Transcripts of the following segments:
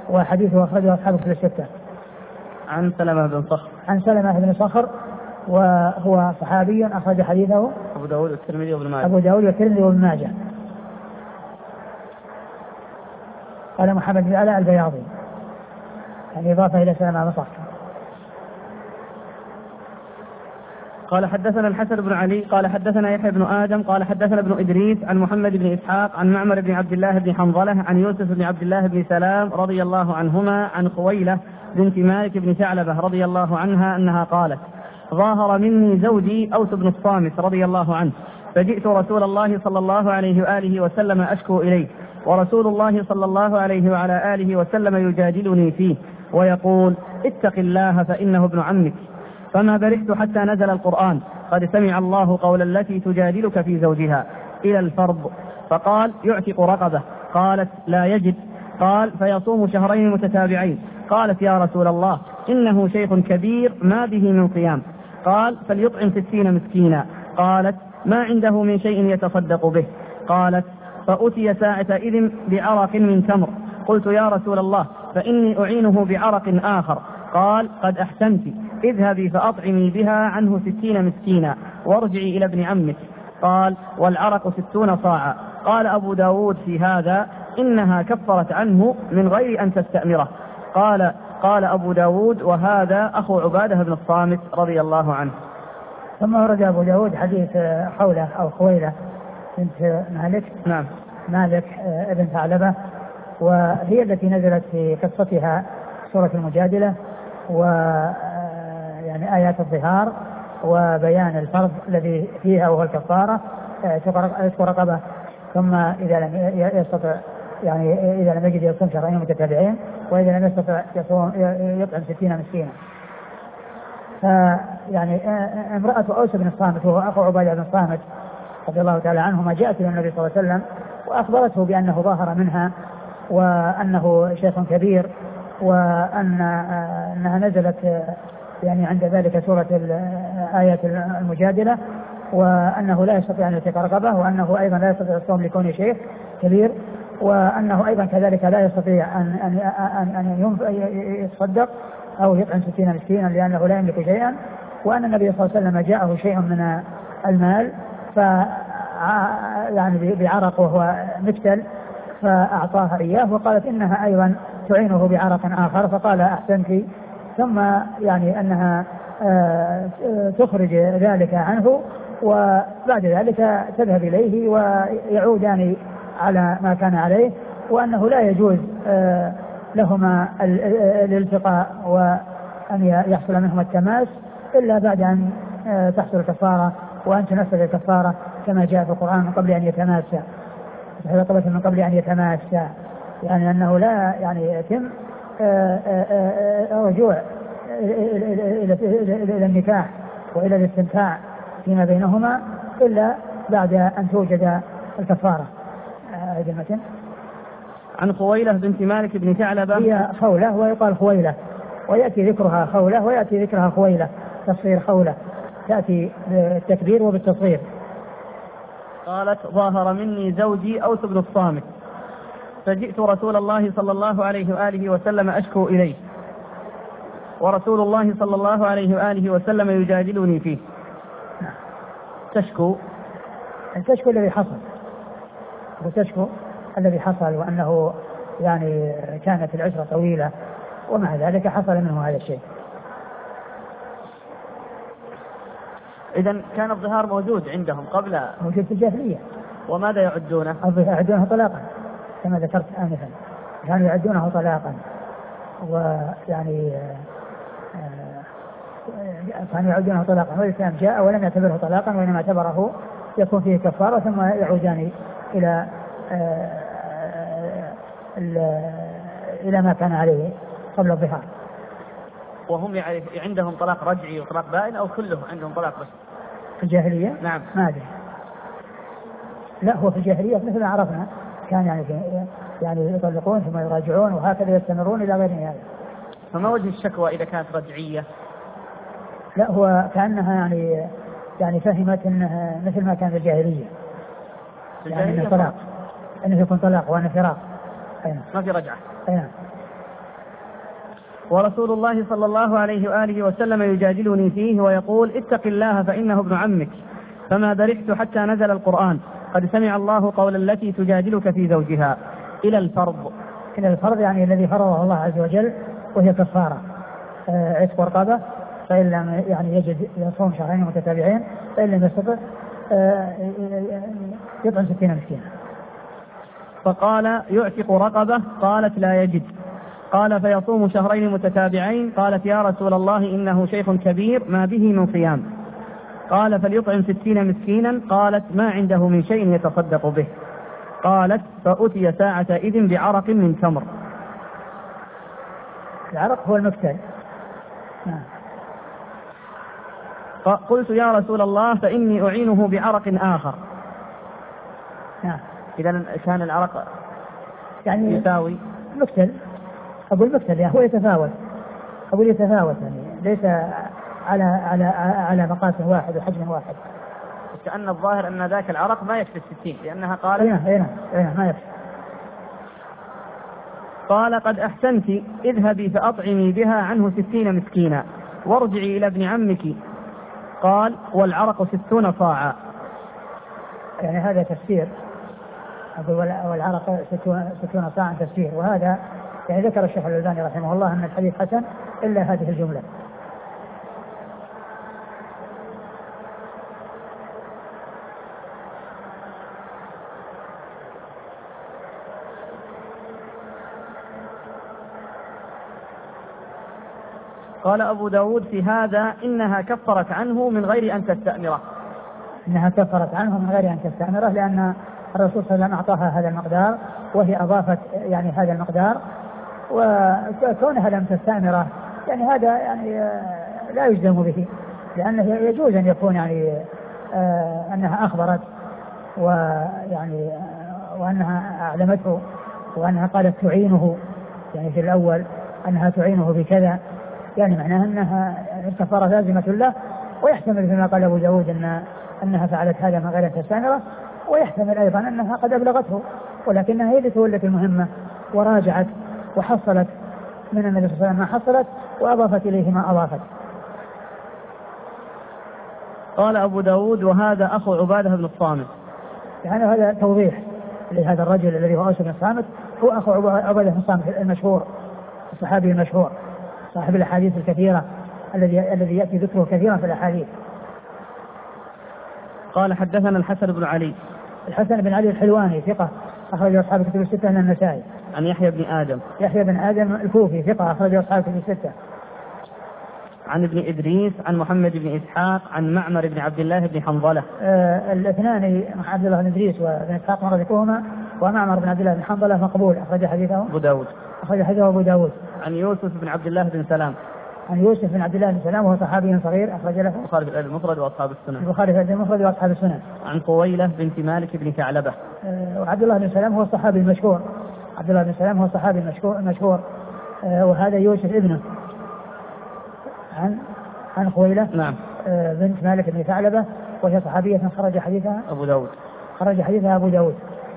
وحديثه أخرجه أصحاب الكتب الستة. عن سلمة بن صخر. عن سلمة بن صخر وهو صحابي أخرج حديثه أبو داود والترمذي وابن ماجه. أبو داود والترمذي وابن ماجه. قال محمد بن علاء البياضي، يعني إضافة إلى سلمة بن صخر. قال حدثنا الحسن بن علي قال حدثنا يحيى بن آدم قال حدثنا ابن إدريس عن محمد بن إسحاق عن معمر بن عبد الله بن حنظلة عن يوسف بن عبد الله بن سلام رضي الله عنهما عن خويلة بنت مالك بن ثعلبة رضي الله عنها أنها قالت: ظاهر مني زوجي أوس بن الصامت رضي الله عنه، فجئت رسول الله صلى الله عليه وآله وسلم أشكو إليه، ورسول الله صلى الله عليه وعلى آله وسلم يجادلني فيه ويقول: اتق الله فإنه ابن عمك. فما برحت حتى نزل القرآن: قد سمع الله قول التي تجادلك في زوجها إلى الفرض. فقال: يعتق رقبة. قالت: لا يجد. قال: فيصوم شهرين متتابعين. قالت: يا رسول الله إنه شيخ كبير ما به من صيام. قال: فليطعم 60 مسكينا. قالت: ما عنده من شيء يتصدق به. قالت: فأتي ساعة إذن بعرق من تمر. قلت: يا رسول الله فإني أعينه بعرق آخر. قال: قد أحسنت، اذهبي فأطعمي بها عنه 60 مسكينا وارجعي إلى ابن عمك. قال: والعرق 60 صاعا. قال أبو داود في هذا: إنها كفرت عنه من غير أن تستأمره. قال أبو داود: وهذا أخو عبادة بن الصامت رضي الله عنه. ثم ورد أبو داود حديث حولة أو خويلة بنت مالك. نعم. مالك ابن ثعلبة، وهي التي نزلت في قصتها سورة المجادلة، ويعني آيات الظهار وبيان الفرض الذي فيها وهو الكفارة، يذكر رقبة، ثم إذا لم يستطع يعني إذا لم يجد يصوم شهرين متتابعين، وإذا لم يستطع يطعم 60 مسكينا. فيعني امرأة أوس بن الصامت وهو أخو عبادة بن الصامت رضي الله تعالى عنهما جاءت إلى النبي صلى الله عليه وسلم وأخبرته بأنه ظاهر منها وأنه شيخ كبير، وأنها نزلت يعني عند ذلك سورة آية المجادلة، وأنه لا يستطيع أن يعتق رقبة، وأنه أيضا لا يستطيع الصوم لكونه شيخ كبير، وأنه أيضا كذلك لا يستطيع أن يتصدق أو يطعم 60 مسكينا لأنه لا يملك شيئا، وأن النبي صلى الله عليه وسلم جاءه شيء من المال يعني بعرق وهو مكتل فأعطاها إياه، وقالت إنها أيضا تعينه بعرق آخر، فقال: أحسنت. ثم يعني أنها تخرج ذلك عنه، وبعد ذلك تذهب إليه ويعودان على ما كان عليه، وأنه لا يجوز لهما الالتقاء وأن يحصل منهما التماس إلا بعد أن تحصل الكفارة وأن تنفذ الكفارة كما جاء في القرآن: من قبل أن يتماسا، من قبل أن يتماسا، يعني أنه لا يعني يتم رجوع إلى النكاح وإلى الاستمتاع فيما بينهما إلا بعد أن توجد الكفارة. عن خويلة بنت مالك بن ثعلبة. هي خولة ويقال خويلة، ويأتي ذكرها خولة ويأتي ذكرها خويلة، تصغير خولة تأتي بالتكبير وبالتصغير. قالت: ظاهر مني زوجي أوس بن الصامت، فجئت رسول الله صلى الله عليه وآله وسلم أشكو إليه، ورسول الله صلى الله عليه وآله وسلم يجادلني فيه. تشكو الذي حصل، وتشكو الذي حصل، وأنه يعني كانت العشرة طويلة ومع ذلك حصل منه هذا الشيء. إذن كان الظهار موجود عندهم قبل، موجود في الجاهلية. وماذا يعدونه؟ يعدونه طلاقا كما ذكرت آنفا، كانوا يعدونه طلاقا، ويعني كانوا يعدونه طلاقا، والإسلام جاء ولم يعتبره طلاقا وإنما اعتبره يكون فيه كفارة ثم يعودان إلى ما كان عليه قبل الظهار. وهم عندهم طلاق رجعي وطلاق بائن أو كلهم عندهم طلاق بس؟ في الجاهلية؟ نعم. ما أدري. لا، هو في الجاهلية مثل ما عرفنا كان يعني يطلقون ثم يراجعون وهكذا يستمرون إلى غير هذا. فما وجه الشكوى إذا كانت رجعية؟ لا، هو كأنها يعني فهمت أنها مثل ما كان في الجاهلية، يعني أنه طلاق، أنه يكون طلاق وأنه فراق. ما في رجعة. ورسول الله صلى الله عليه وآله وسلم يجادلني فيه ويقول اتق الله فإنه ابن عمك، فما برحت حتى نزل القرآن قد سمع الله قول التي تجادلك في زوجها إلى الفرض. إلى الفرض يعني الذي فرضه الله عز وجل، وهي كفارة عتق رقبة، فإن لم يعني يجد يصوم شهرين متتابعين، فإن لم يستطع يطعم 60 مسكينا. فقال يعتق رقبة، قالت لا يجد. قال فيصوم شهرين متتابعين. قالت يا رسول الله إنه شيخ كبير ما به من صيام. قال فليطعم 60 مسكينا. قالت ما عنده من شيء يتصدق به. قالت فأتي ساعة إذن بعرق من تمر. العرق هو المكتل. قلت يا رسول الله فإني أعينه بعرق آخر. إذا كان العرق يعني يساوي مكتل. أقول مكتل هو يتفاوت، أقول يتفاوت يعني ليس على مقاس واحد وحجم واحد. كأن الظاهر أن ذاك العرق ما يكفي 60 لأنها قالت ما يكفي. قال قد أحسنت، اذهبي فأطعمي بها عنه 60 مسكينا وارجعي إلى ابن عمك. قال والعرق 60 صاعا. يعني هذا تفسير، أقول والعرق 60 صاعا تفسير، وهذا يعني ذكر الشيخ الألباني رحمه الله أن الحديث حسن إلا هذه الجملة. قال أبو داود في هذا إنها كفرت عنه من غير أن تستأمره. إنها كفرت عنه من غير أن تستأمره، لأن الرسول صلى الله عليه وسلم أعطاها هذا المقدار وهي أضافت يعني هذا المقدار، وكونها لم تستأمره يعني هذا يعني لا يجزم به، لأنه يجوز أن يكون يعني أنها أخبرت ويعني وأنها أعلمته وأنها قالت تعينه، يعني في الأول أنها تعينه بكذا، يعني معناها أنها الكفارة لازمة له. ويحتمل فيما قال أبو داود أنها فعلت هذا من غير أن تستأمره، ويحتمل أيضا أنها قد أبلغته ولكنها هي اللي تولت المهمة وراجعت وحصلت من النبي صلى الله عليه وسلم ما حصلت وأضافت إليه ما أضافت. قال أبو داود وهذا أخو عبادة بن الصامت. يعني هذا توضيح لهذا الرجل الذي هو أوس بن الصامت، هو أخو عبادة بن الصامت المشهور الصحابي المشهور صاحب الأحاديث الكثيرة الذي يأتي ذكره كثيرا في الأحاديث. قال حدثنا الحسن بن علي. الحسن بن علي الحلواني ثقة أخرج أصحاب الكتب الستة من النسائي. عن يحيى بن آدم. يحيى بن آدم الكوفي ثقة أخرج أصحاب الكتب الستة. عن ابن إدريس عن محمد بن إسحاق عن معمر بن عبد الله بن حنظلة. الاثنان عبد الله بن إدريس وابن إسحاق مر ذكرهما، ومعمر بن عبد الله بن حنظلة مقبول أخرج حديثه أبو داود. أخرج حديثه أبو داود. عن يوسف بن عبد الله بن سلام. عن يوسف بن عبد الله بن سلام وهو صحابي صغير أخرج له البخاري في الأدب المفرد وأصحاب السنن. البخاري في الأدب المفرد وأصحاب السنن. عن قويلة بنت مالك بن ثعلبة. وعبد الله بن سلام هو الصحابي المشهور. عبد الله بن سلام هو الصحابي المشهور وهذا يوسف ابنه. عن قويلة نعم بنت مالك بن ثعلبة وهي صحابية خرج حديثها أبو داود. خرج حديثها أبو داود.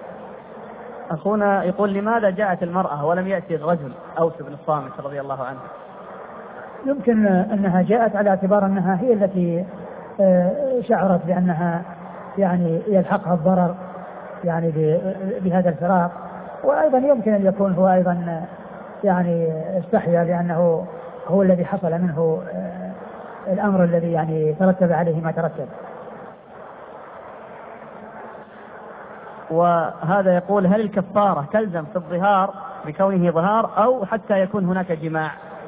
أخونا يقول لماذا جاءت المرأة ولم يأتي الرجل أوس بن الصامت رضي الله عنه؟ يمكن أنها جاءت على اعتبار أنها هي التي شعرت بأنها يعني يلحقها الضرر يعني بهذا الفراق، وأيضا يمكن أن يكون هو أيضا يعني استحيا لأنه هو الذي حصل منه الأمر الذي يعني ترتب عليه ما ترتب. وهذا يقول هل الكفارة تلزم في الظهار بكونه ظهار أو حتى يكون هناك جماع؟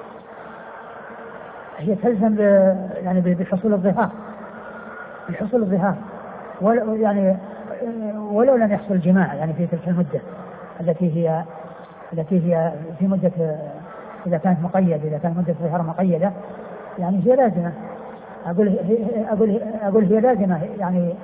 هي تلزم يعني بحصول الظهار، بحصول الظهار يعني ولو لم يحصل جماع يعني في تلك المدة التي هي في مدة إذا كانت مقيدة، إذا كانت مدة ظهار مقيدة يعني هي لازمة. أقول هي لازمة يعني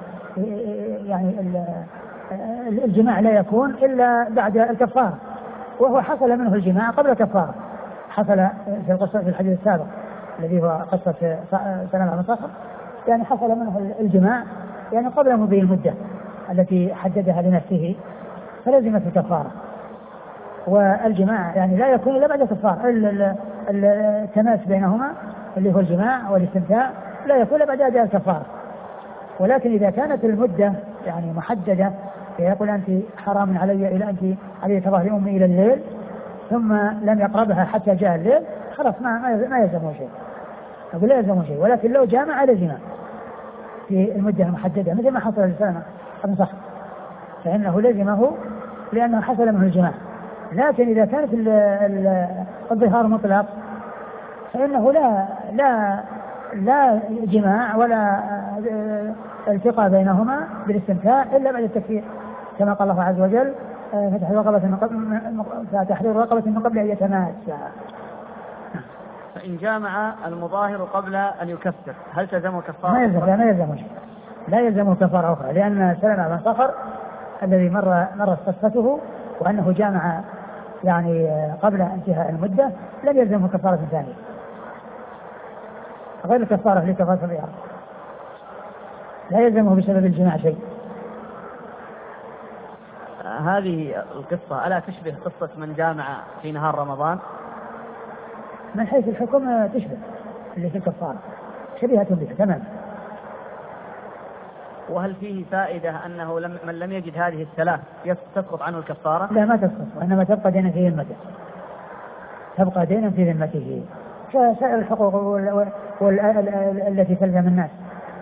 الجماع لا يكون إلا بعد الكفارة، وهو حصل منه الجماع قبل الكفارة. حصل في القصة في الحديث السابق الذي هو قصة سلمة بن صخر، يعني حصل منه الجماع يعني قبل مضي المدة التي حددها لنفسه فلزمت الكفارة. والجماع يعني لا يكون إلا بعد الكفارة، التماس بينهما اللي هو الجماع والاستمتاع لا يكون بعد أداء الكفارة. ولكن إذا كانت المدة يعني محددة فيقول أنت حرام علي إلى أنت علي كظهر أمي إلى الليل ثم لم يقربها حتى جاء الليل خلاص ما يلزمه شيء، أقول لا يلزمه شيء. ولكن لو جامع لزم في المدة المحددة مثل ما حصل لسلمة بن صخر فإنه لزمه لأنه حصل منه الجماع. لكن إذا كانت الظهار مطلق فإنه لا جماع ولا التقاء بينهما بالاستمتاع إلا بعد التكفير كما قال الله عز وجل فتحرير رقبة من قبل أن يتماسا. فإن جامع المظاهر قبل أن يكفر هل تلزمه كفارة؟ لا يلزمه كفارة أخرى لأن سلمة بن صخر الذي مر قصته وأنه جامع يعني قبل انتهاء المدة لم يلزمه كفارة ثانية غير الكفارة لكفارة الرياض، لا يلزمه بسبب الجماع شيء. هذه القصة ألا تشبه قصة من جامع في نهار رمضان؟ من حيث الحكم تشبه اللي في الكفارة شبيهة به تمام. وهل فيه فائدة أنه من لم يجد هذه الثلاث تسقط عنه الكفارة؟ لا ما تسقط وإنما تبقى دينا في ذمته، تبقى دينا في ذمته كسائر الحقوق التي تلزم الناس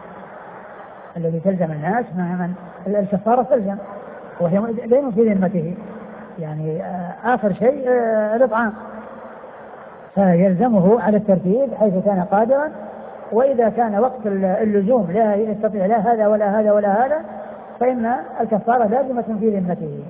من الكفارة تلزم وهي دين في ذمته يعني آخر شيء الإطعام فيلزمه على الترتيب حيث كان قادرا، وإذا كان وقت اللزوم لا يستطيع لا هذا ولا هذا ولا هذا فإن الكفارة لازمة في ذمته.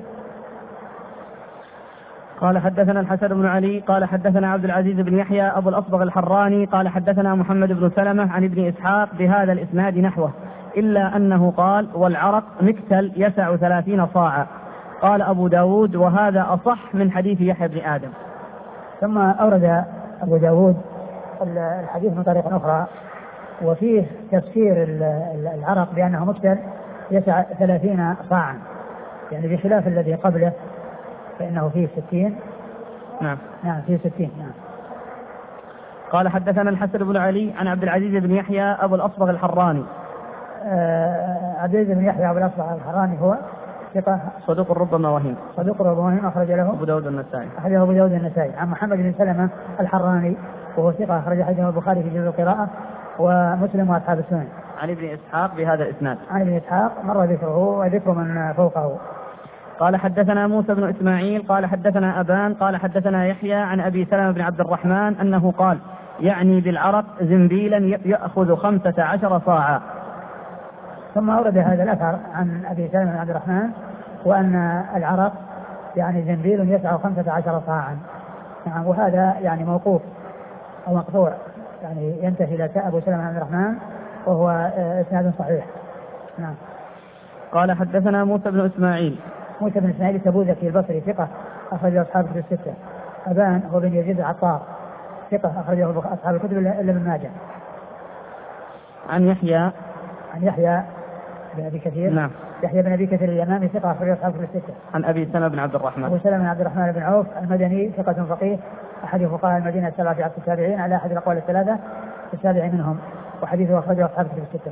قال حدثنا الحسن بن علي قال حدثنا عبد العزيز بن يحيى أبو الأصبغ الحراني قال حدثنا محمد بن سلمة عن ابن إسحاق بهذا الإسناد نحوه إلا أنه قال والعرق مكتل يسع 30 صاعا. قال أبو داود وهذا أصح من حديث يحيى بن آدم. ثم أورد أبو داود الحديث من طريق أخرى وفيه تفسير العرق بأنه مكتل يسع 30 صاعا يعني بخلاف الذي قبله فإنه فيه 60. نعم فيه 60. نعم. قال حدثنا الحسن بن علي عن عبد العزيز بن يحيى أبو الأصبغ الحراني. عبد العزيز بن يحيى أبو الأصبغ الحراني هو ثقة صدوق ربما وهم أخرج له أبو داود النسائي. عن محمد بن سلمة الحراني وهو ثقة أخرج حديثه البخاري في جزء القراءة ومسلم وأصحاب السنن. عن ابن إسحاق بهذا الإسناد. عن ابن إسحاق مر ذكره وذكر من فوقه. قال حدثنا موسى بن إسماعيل قال حدثنا أبان قال حدثنا يحيى عن أبي سلمة بن عبد الرحمن أنه قال يعني بالعرق زنبيلا يأخذ 15 صاعا. ثم أورد هذا الأثر عن أبي سلمة بن عبد الرحمن وأن العرق يعني زنبيل يسع 15 صاعا. نعم وهذا يعني موقوف أو مقطوع يعني ينتهي إلى أبو سلمة بن عبد الرحمن وهو إسناد صحيح. نعم. قال حدثنا موسى بن إسماعيل التبوذكي البصري ثقة أخرجه أصحاب الكتب الستة. أبان هو بن يزيد العطار ثقة أخرجه أصحاب الكتب إلا ابن ماجه. عن يحيى بن أبي كثير. نعم. يحيى بن أبي كثير اليمامي ثقة أخرجه أصحاب الكتب الستة. عن أبي سلمة بن عبد الرحمن. أبو سلمة بن عبد الرحمن بن عوف المدني ثقة فقيه أحد فقهاء المدينة السبعة في عصر التابعين على أحد الأقوال الثلاثة السابع منهم وحديثه أخرجه أصحاب الكتب الستة.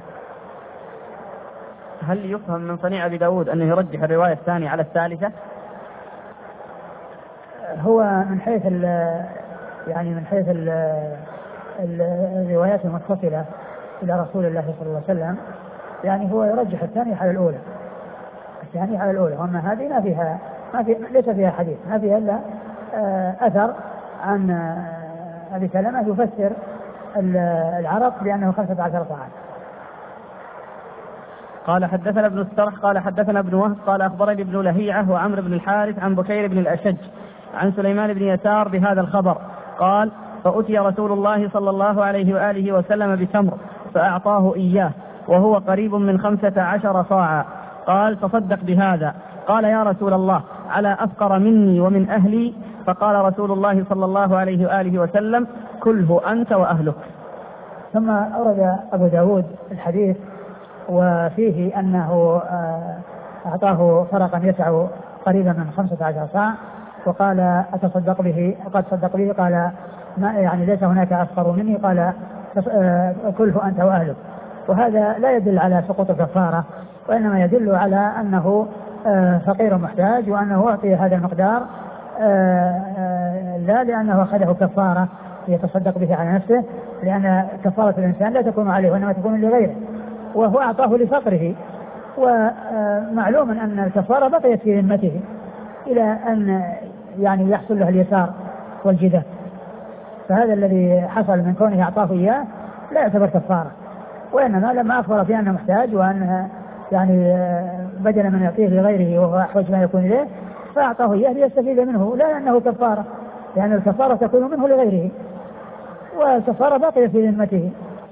هل يفهم من صنيع أبي داود أنه يرجح الرواية الثانية على الثالثة؟ هو من حيث الروايات المتصلة إلى رسول الله صلى الله عليه وسلم يعني هو يرجح الثانية على الأولى وأما هذه ليس فيها حديث ما فيها إلا أثر عن أبي سلمة يفسر العرق بأنه 15 صاعا. قال حدثنا ابن السرح قال حدثنا ابن وهب قال أخبرني ابن لهيعة وعمر بن الحارث عن بكير بن الأشج عن سليمان بن يسار بهذا الخبر قال فأتي رسول الله صلى الله عليه وآله وسلم بتمر فأعطاه إياه وهو قريب من 15 صاعا. قال تصدق بهذا. قال يا رسول الله على أفقر مني ومن أهلي؟ فقال رسول الله صلى الله عليه وآله وسلم كله أنت وأهلك. ثم أورد أبو داود الحديث وفيه أنه أعطاه فرقا يسع قريبا من 15 صاع وقال أتصدق به؟ قد صدق به. قال يعني ليس هناك أفقر مني، قال كله أنت وأهلك. وهذا لا يدل على سقوط الكفارة، وإنما يدل على أنه فقير محتاج، وأنه أعطي هذا المقدار لا لأنه أخذه كفارة يتصدق به على نفسه، لأن كفارة الإنسان لا تكون عليه وإنما تكون لغيره، وهو أعطاه لفقره. ومعلوم أن الكفارة بقيت في ذمته إلى أن يعني يحصل له اليسار والجدة، فهذا الذي حصل من كونه أعطاه إياه لا يعتبر كفارة، وإنما لما أخبر في أنه محتاج وأنها يعني بدل من يعطيه لغيره وهو أحوج ما يكون إليه فأعطاه إياه ليستفيد منه، لا أنه كفارة، لأن الكفارة تكون منه لغيره والكفارة باقية في ذمته.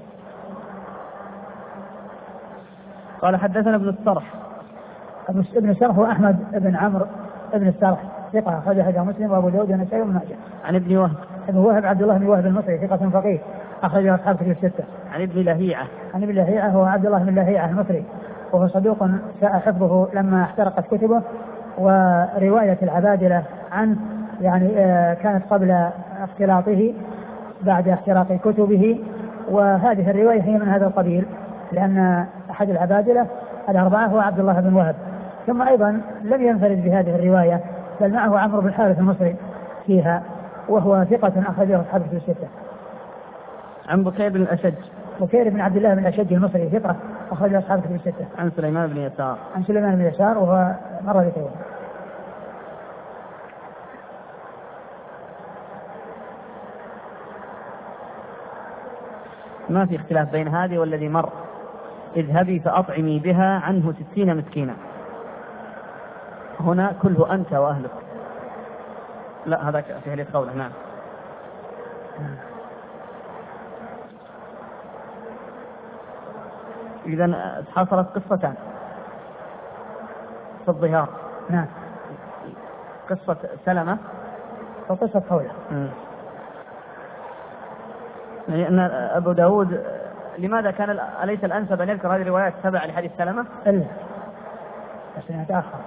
قال حدثنا ابن السرح. ابن السرح هو أحمد بن عمرو بن السرح ثقة أخرج حديثه مسلم وأبو داود والنسائي وابن ماجه. عن ابن وهب. ابن وهب عبد الله بن وهب المصري ثقة فقيه أخرج أصحاب كتب الستة. عن ابن لهيعة. عن ابن لهيعة هو عبد الله بن لهيعة المصري وهو صدوق ساء حفظه لما احترقت كتبه، ورواية العبادلة عنه يعني كانت قبل اختلاطه بعد احتراق كتبه، وهذه الرواية هي من هذا القبيل، لأن أحد العبادلة الأربعة هو عبد الله بن وهب. ثم أيضا لم ينفرد بهذه الرواية، بل معه عمرو بن الحارث المصري فيها، وهو ثقة أخرجه أصحاب الكتب الستة. عن بكير بن الأشج. بكير بن عبد الله بن الأشج المصري ثقة أخرجه أصحاب الكتب الستة. عن سليمان بن يسار. عن سليمان بن يسار وهو مر ذكره. ما في اختلاف بين هذه والذي مر. اذهبي فأطعمي بها عنه 60 مسكينا. هنا كله أنت وأهلك. لا هذا في حديث قوله. نعم. إذن حصلت قصتان في الظهار. نعم. قصة سلمة وقصة قوله. يعني أن أبو داود لماذا كان أليس الأنسب أن يذكر هذه الروايات تبع لحديث سلمة؟ إلا بس نتأخر.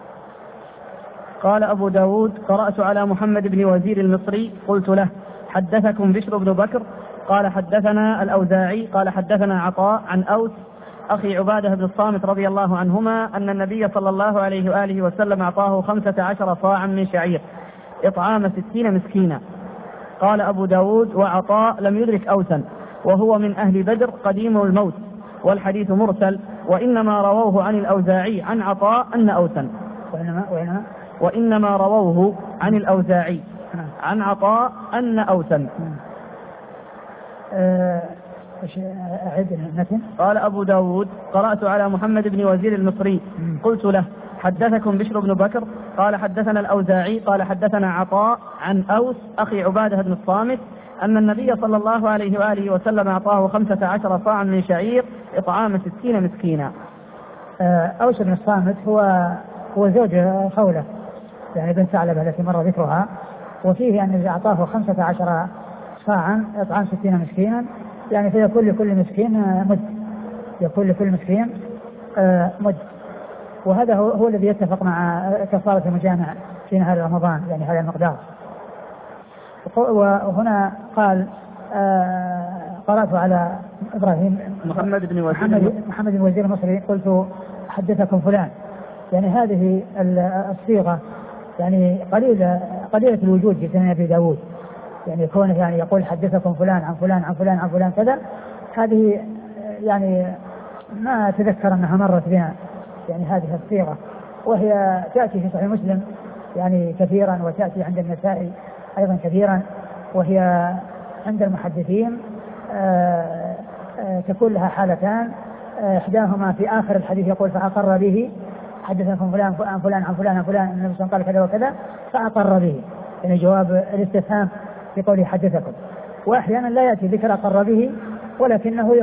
قال أبو داود قرأت على محمد بن وزير المصري قلت له حدثكم بشر بن بكر قال حدثنا الأوزاعي قال حدثنا عطاء عن أوس أخي عبادة بن الصامت رضي الله عنهما أن النبي صلى الله عليه وآله وسلم أعطاه 15 صاعا من شعير إطعام 60 مسكينا. قال أبو داود وعطاء لم يدرك أوسا وهو من أهل بدر قديم الموت، والحديث مرسل، وإنما رووه عن الأوزاعي عن عطاء أن أوسا وإنما رووه عن الأوزاعي عن عطاء أن أوسا. قال أبو داود قرأت على محمد بن وزير المصري قلت له حدثكم بشر بن بكر قال حدثنا الأوزاعي قال حدثنا عطاء عن أوس أخي عبادة بن الصامت أن النبي صلى الله عليه وآله وسلم أعطاه 15 صاعا من شعير إطعام 60 مسكينا. أوس بن الصامت هو زوج خولة يعني بنت ثعلبة التي مر ذكرها، وفيه أن أعطاه 15 صاعا إطعام 60 مسكينا، يعني فيكون لكل مسكين مد، يكون لكل مسكين مد، وهذا هو الذي يتفق مع كفارة المجامع في نهار رمضان، يعني هذا المقدار. وهنا قال قرأت على إبراهيم محمد بن وزير المصري قلت حدثكم فلان، يعني هذه الصيغة يعني قليلة الوجود في سنن أبي داود، يعني كونه يعني يقول حدثكم فلان عن فلان عن فلان عن فلان كذا، هذه يعني ما أتذكر أنها مرت بنا يعني هذه الصيغة، وهي تأتي في صحيح مسلم يعني كثيرا، وتأتي عند النسائي أيضا كثيرا، وهي عند المحدثين تكون لها حالتان، إحداهما في آخر الحديث يقول فأقر به حدثكم فلان عن فلان عن فلان عن فلان النبي صلى الله عليه وسلم قال كذا وكذا فأقر به، يعني جواب الاستفهام في قوله حدثكم. وأحيانا لا يأتي ذكر أقر به ولكنه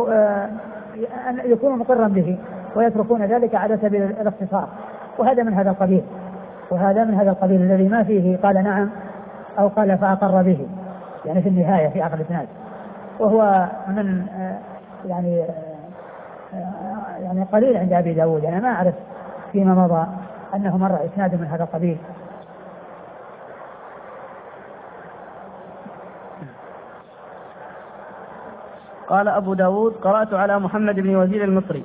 يكون مقرا به ويتركون ذلك على سبيل الاختصار، وهذا من هذا القبيل الذي ما فيه قال نعم أو قال فأقر به، يعني في النهاية في آخر الإسناد، وهو من يعني قليل عند أبي داود، أنا ما أعرف فيما مضى أنه مر إسناد من هذا القبيل. قال أبو داود قرأت على محمد بن وزير المصري.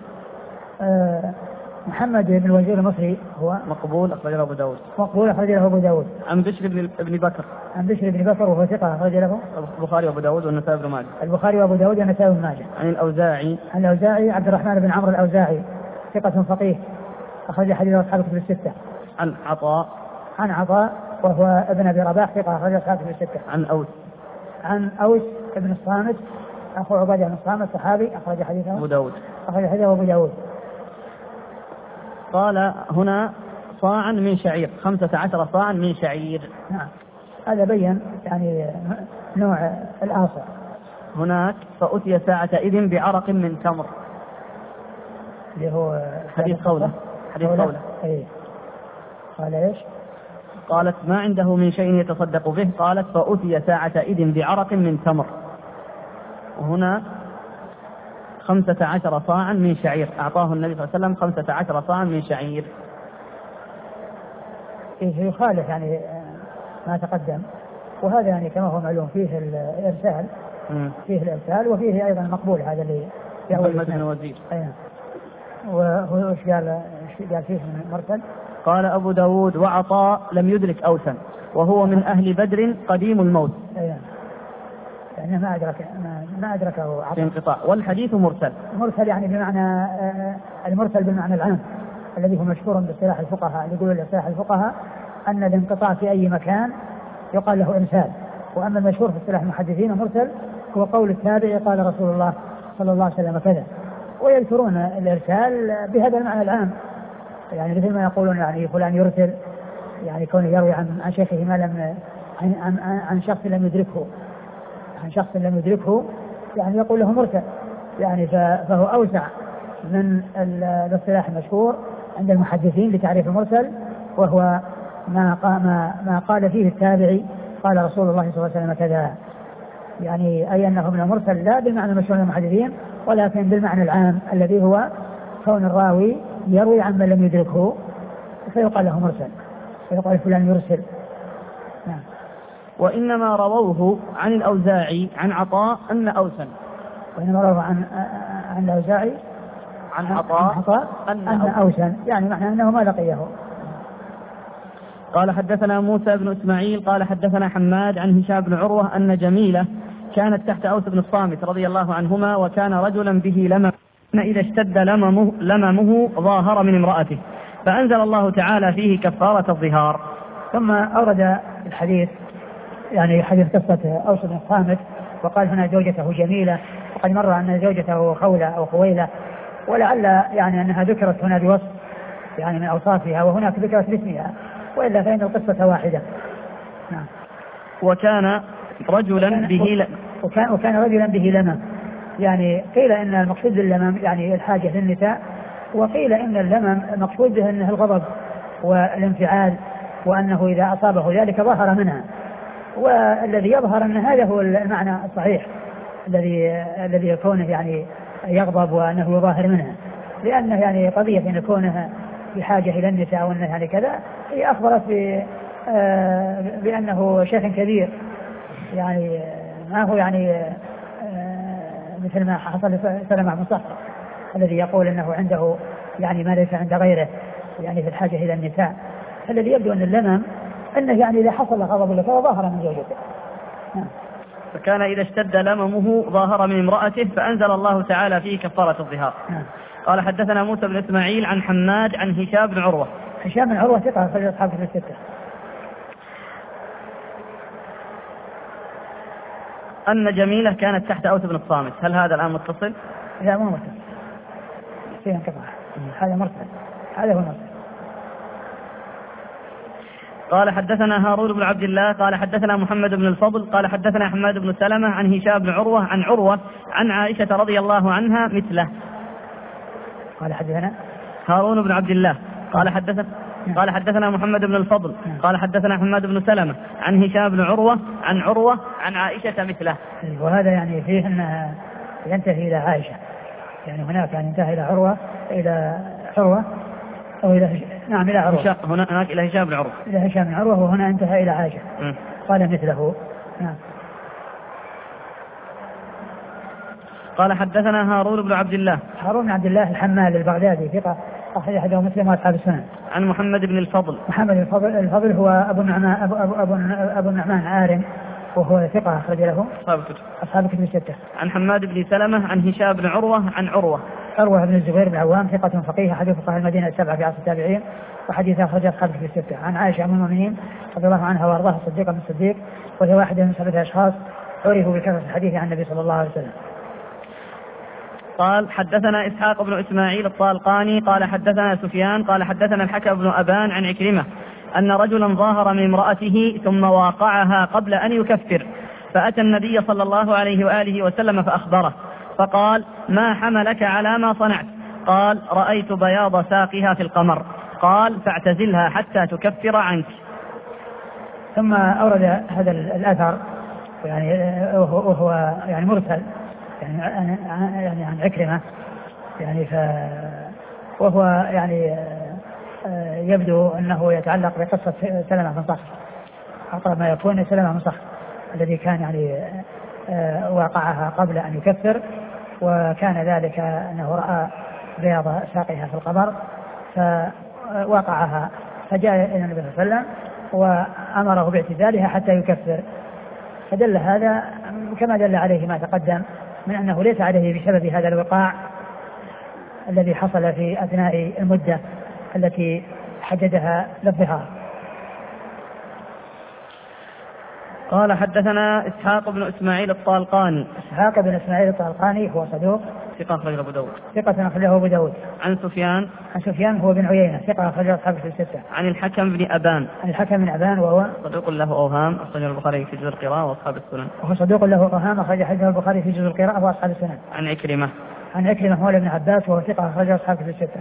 محمد بن وزير المصري هو مقبول أخرجه أبو داود. مقبول أخرجه أبو داود. عن بشر بن بكر. عن بشر بن بكر وهو ثقة أخرج له البخاري وأبو داود والنسائي بن ماجه. البخاري وأبو داود والنسائي بن ماجه. عن الأوزاعي. عن الأوزاعي عبد الرحمن بن عمرو الأوزاعي ثقة فقيه أخرج حديث أصحاب الكتب الستة. عن عطاء. عن عطاء وهو ابن أبي رباح ثقة أخرج أصحاب الكتب الستة. عن أوس. عن أوس بن الصامت أخو عبادة بن الصامت صحابي أخرج حديثه أبو داود. أخرج حديثه أبو داود. قال هنا صاعا من شعير 15 صاعا من شعير. نعم هذا بين يعني نوع الآصع. هناك فأتي ساعتئذ بعرق من تمر اللي هو حديث قوله. حديث قوله. أيه. قال إيش؟ قالت ما عنده من شيء يتصدق به. قالت فأتي ساعتئذ بعرق من تمر. وهنا 15 صاعا من شعير أعطاه النبي صلى الله عليه وسلم 15 صاعا من شعير. إيه يخالف يعني ما تقدم. وهذا يعني كما هو معلوم فيه الإرسال. فيه الإرسال وفيه أيضا مقبول هذا اللي محمد بن وزير. وهو إيش قال فيه من مرسل؟ قال أبو داود وعطاء لم يدرك أوسا وهو من أهل بدر قديم الموت. يعني ما أدركه في انقطاع. والحديث مرسل. مرسل يعني بمعنى المرسل بالمعنى العام الذي هو مشهور باصطلاح الفقهاء. يقول باصطلاح الفقهاء أن الانقطاع في أي مكان يقال له إرسال. وأما المشهور في اصطلاح المحدثين مرسل هو قول التابع قال رسول الله صلى الله عليه وسلم كذا. ويذكرون الإرسال بهذا المعنى العام يعني مثل ما يقولون يعني فلان يرسل يعني كونه يروي عن شيخه ما لم عن شخص لم يدركه. عن شخص لم يدركه يعني يقول له مرسل يعني فهو أوسع من الاصطلاح المشهور عند المحدثين لتعريف المرسل وهو ما قال فيه التابعي قال رسول الله صلى الله عليه وسلم كذا. يعني أي أنه من المرسل لا بالمعنى المشهور عند المحدثين ولكن بالمعنى العام الذي هو كون الراوي يروي عن من لم يدركه فيقال له مرسل فيقال فلان يرسل. نعم. وإنما رووه عن الأوزاعي عن عطاء أن أوسا. وإنما رووه عن الأوزاعي عن عطاء أن أوسا يعني معنى أنه ما لقيه. قال حدثنا موسى بن إسماعيل قال حدثنا حماد عن هشام بن عروة أن جميلة كانت تحت أوس بن الصامت رضي الله عنهما وكان رجلا به لمم إذا اشتد لممه ظاهر من امرأته فأنزل الله تعالى فيه كفارة الظهار. ثم أورد الحديث يعني حديث قصة أوس بن الصامت وقال هنا زوجته جميلة وقد مر أن زوجته خولة أو خويلة ولعل يعني أنها ذكرت هنا بوصف يعني من أوصافها وهناك ذكرت باسمها وإلا فإن القصة واحدة. نعم. وكان رجلا به لمم يعني قيل إن المقصود باللمم يعني الحاجة للنساء وقيل إن اللمم مقصود به أنه الغضب والانفعال وأنه إذا أصابه ذلك ظهر منها. والذي يظهر أن هذا هو المعنى الصحيح الذي يكونه يعني يغضب وأنه يظاهر منها لأنه يعني قضية أن يكونه بحاجة إلى النساء وأنه يعني كذا هي أخبرت بأنه شيخ كبير يعني ما هو يعني مثل ما حصل سلمة بن صخر الذي يقول أنه عنده يعني ما ليس عند غيره يعني في الحاجة إلى النساء. الذي يبدو أن اللمم أنه يعني إذا حصل غضب له فظهر من زوجته. فكان إذا اشتد لممه ظاهر من امرأته فأنزل الله تعالى فيه كفارة الظهار. قال حدثنا موسى بن إسماعيل عن حماد عن هشام بن عروة. هشام بن عروة ثقة في أصحاب الكتب الستة. أن جميلة كانت تحت أوس بن الصامت. هل هذا الآن متصل؟ لا مو متصل فيه انقطاع. هذا مرسل. هذا هو مرسل. قال حدثنا هارون بن عبد الله قال حدثنا محمد بن الفضل قال حدثنا حماد بن سلمة عن هشام بن عروة عن عروة عن عائشة رضي الله عنها مثله. قال حدثنا هارون بن عبد الله قال حدثنا محمد بن الفضل قال حدثنا حماد بن سلمة عن هشام بن عروة عن عائشة مثله. وهذا يعني فيه أنها ينتهي إلى عائشة يعني هناك يعني انتهى إلى عروة إلى عروة أو إلى نعم إلى عروة هناك إلى هشام بن عروة إلى هشام بن عروة وهنا انتهى إلى عائشة. قال مثله. نعم. قال حدثنا هارون بن عبد الله. هارون بن عبد الله الحمال البغدادي ثقة أخرج حديثه مسلم وأصحاب السنن. عن محمد بن الفضل. محمد الفضل هو أبو النعمان عارم وهو ثقة أخرج له أصحاب الكتب الستة. عن حماد بن سلمة عن هشام بن عروة عن عروة بن الزبير بن عوام ثقة فقيه حديث فقهاء المدينة السبعة في عصر التابعين وحديث أخرج أصحاب الكتب الستة. عن عائشة أم المؤمنين رضي الله عنها وأرضاها الصديقة من الصديق وهي واحدة من 7 أشخاص عرفوا بكثرة الحديث عن النبي صلى الله عليه وسلم. قال حدثنا إسحاق بن إسماعيل الطالقاني قال حدثنا سفيان قال حدثنا الحكم بن أبان عن عكرمة أن رجلا ظاهر من امرأته ثم واقعها قبل أن يكفر فأتى النبي صلى الله عليه وآله وسلم فأخبره فقال ما حملك على ما صنعت؟ قال رأيت بياض ساقها في القمر. قال فاعتزلها حتى تكفر عنك. ثم أورد هذا الأثر يعني وهو يعني مرسل يعني عن عكرمة يعني وهو يعني يبدو أنه يتعلق بقصة سلمة بن صخر أقرب ما يكون سلمة بن صخر الذي كان يعني واقعها قبل أن يكفر وكان ذلك أنه رأى بياض ساقها في القمر فوقعها فجاء إلى النبي صلى الله عليه وسلم وأمره باعتزالها حتى يكفر. فدل هذا كما دل عليه ما تقدم من أنه ليس عليه بسبب هذا الوقاع الذي حصل في أثناء المدة التي حددها للظهار. قال حدثنا إسحاق بن إسماعيل الطالقاني. إسحاق بن إسماعيل الطالقاني هو صدوق ثقة أخرجه أبو داود. ثقة أخرجه أبو داود. عن سفيان. عن سفيان هو بن عيينة ثقة أخرجه أصحاب الستة. عن الحكم بن أبان. عن الحكم بن أبان وهو صدوق له أوهام أخرجه البخاري في جزء القراءة وأصحاب السنن. وهو صدوق له أوهام أخرج حديثه البخاري في جزء القراءة وأصحاب السنن. عن عكرمة. عن عكرمة مولى ابن عباس وهو ثقة أخرجه أصحاب الستة.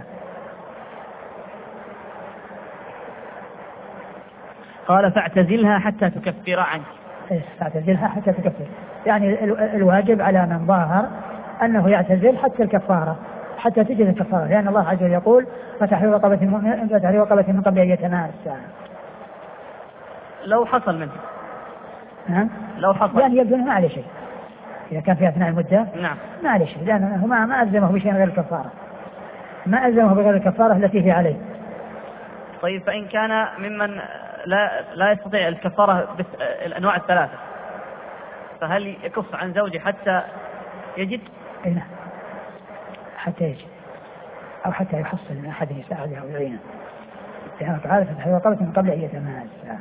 قال فاعتزلها حتى تكفر عنك. فاعتزلها حتى تكفر يعني الواجب على من ظاهر أنه يعتزل حتى الكفارة حتى تجد الكفارة لأن الله عز وجل يقول فتحرير رقبة من قبل أن يتماسا. لو حصل منه نعم لو حصل يعني يبدو ما عليه شيء إذا كان في أثناء المدة نعم ما عليه شيء لأنه ما ألزمه بشيء غير الكفارة ما ألزمه بغير الكفارة التي هي عليه. طيب فإن كان ممن لا يستطيع الكفارة الأنواع الثلاثة فهل يكف عن زوجه حتى يجد؟ نعم حتى يجد أو حتى يحصل من أحد يساعده أو يعينه لأنه تعالى فتحرير رقبة من قبل أن يتماسا.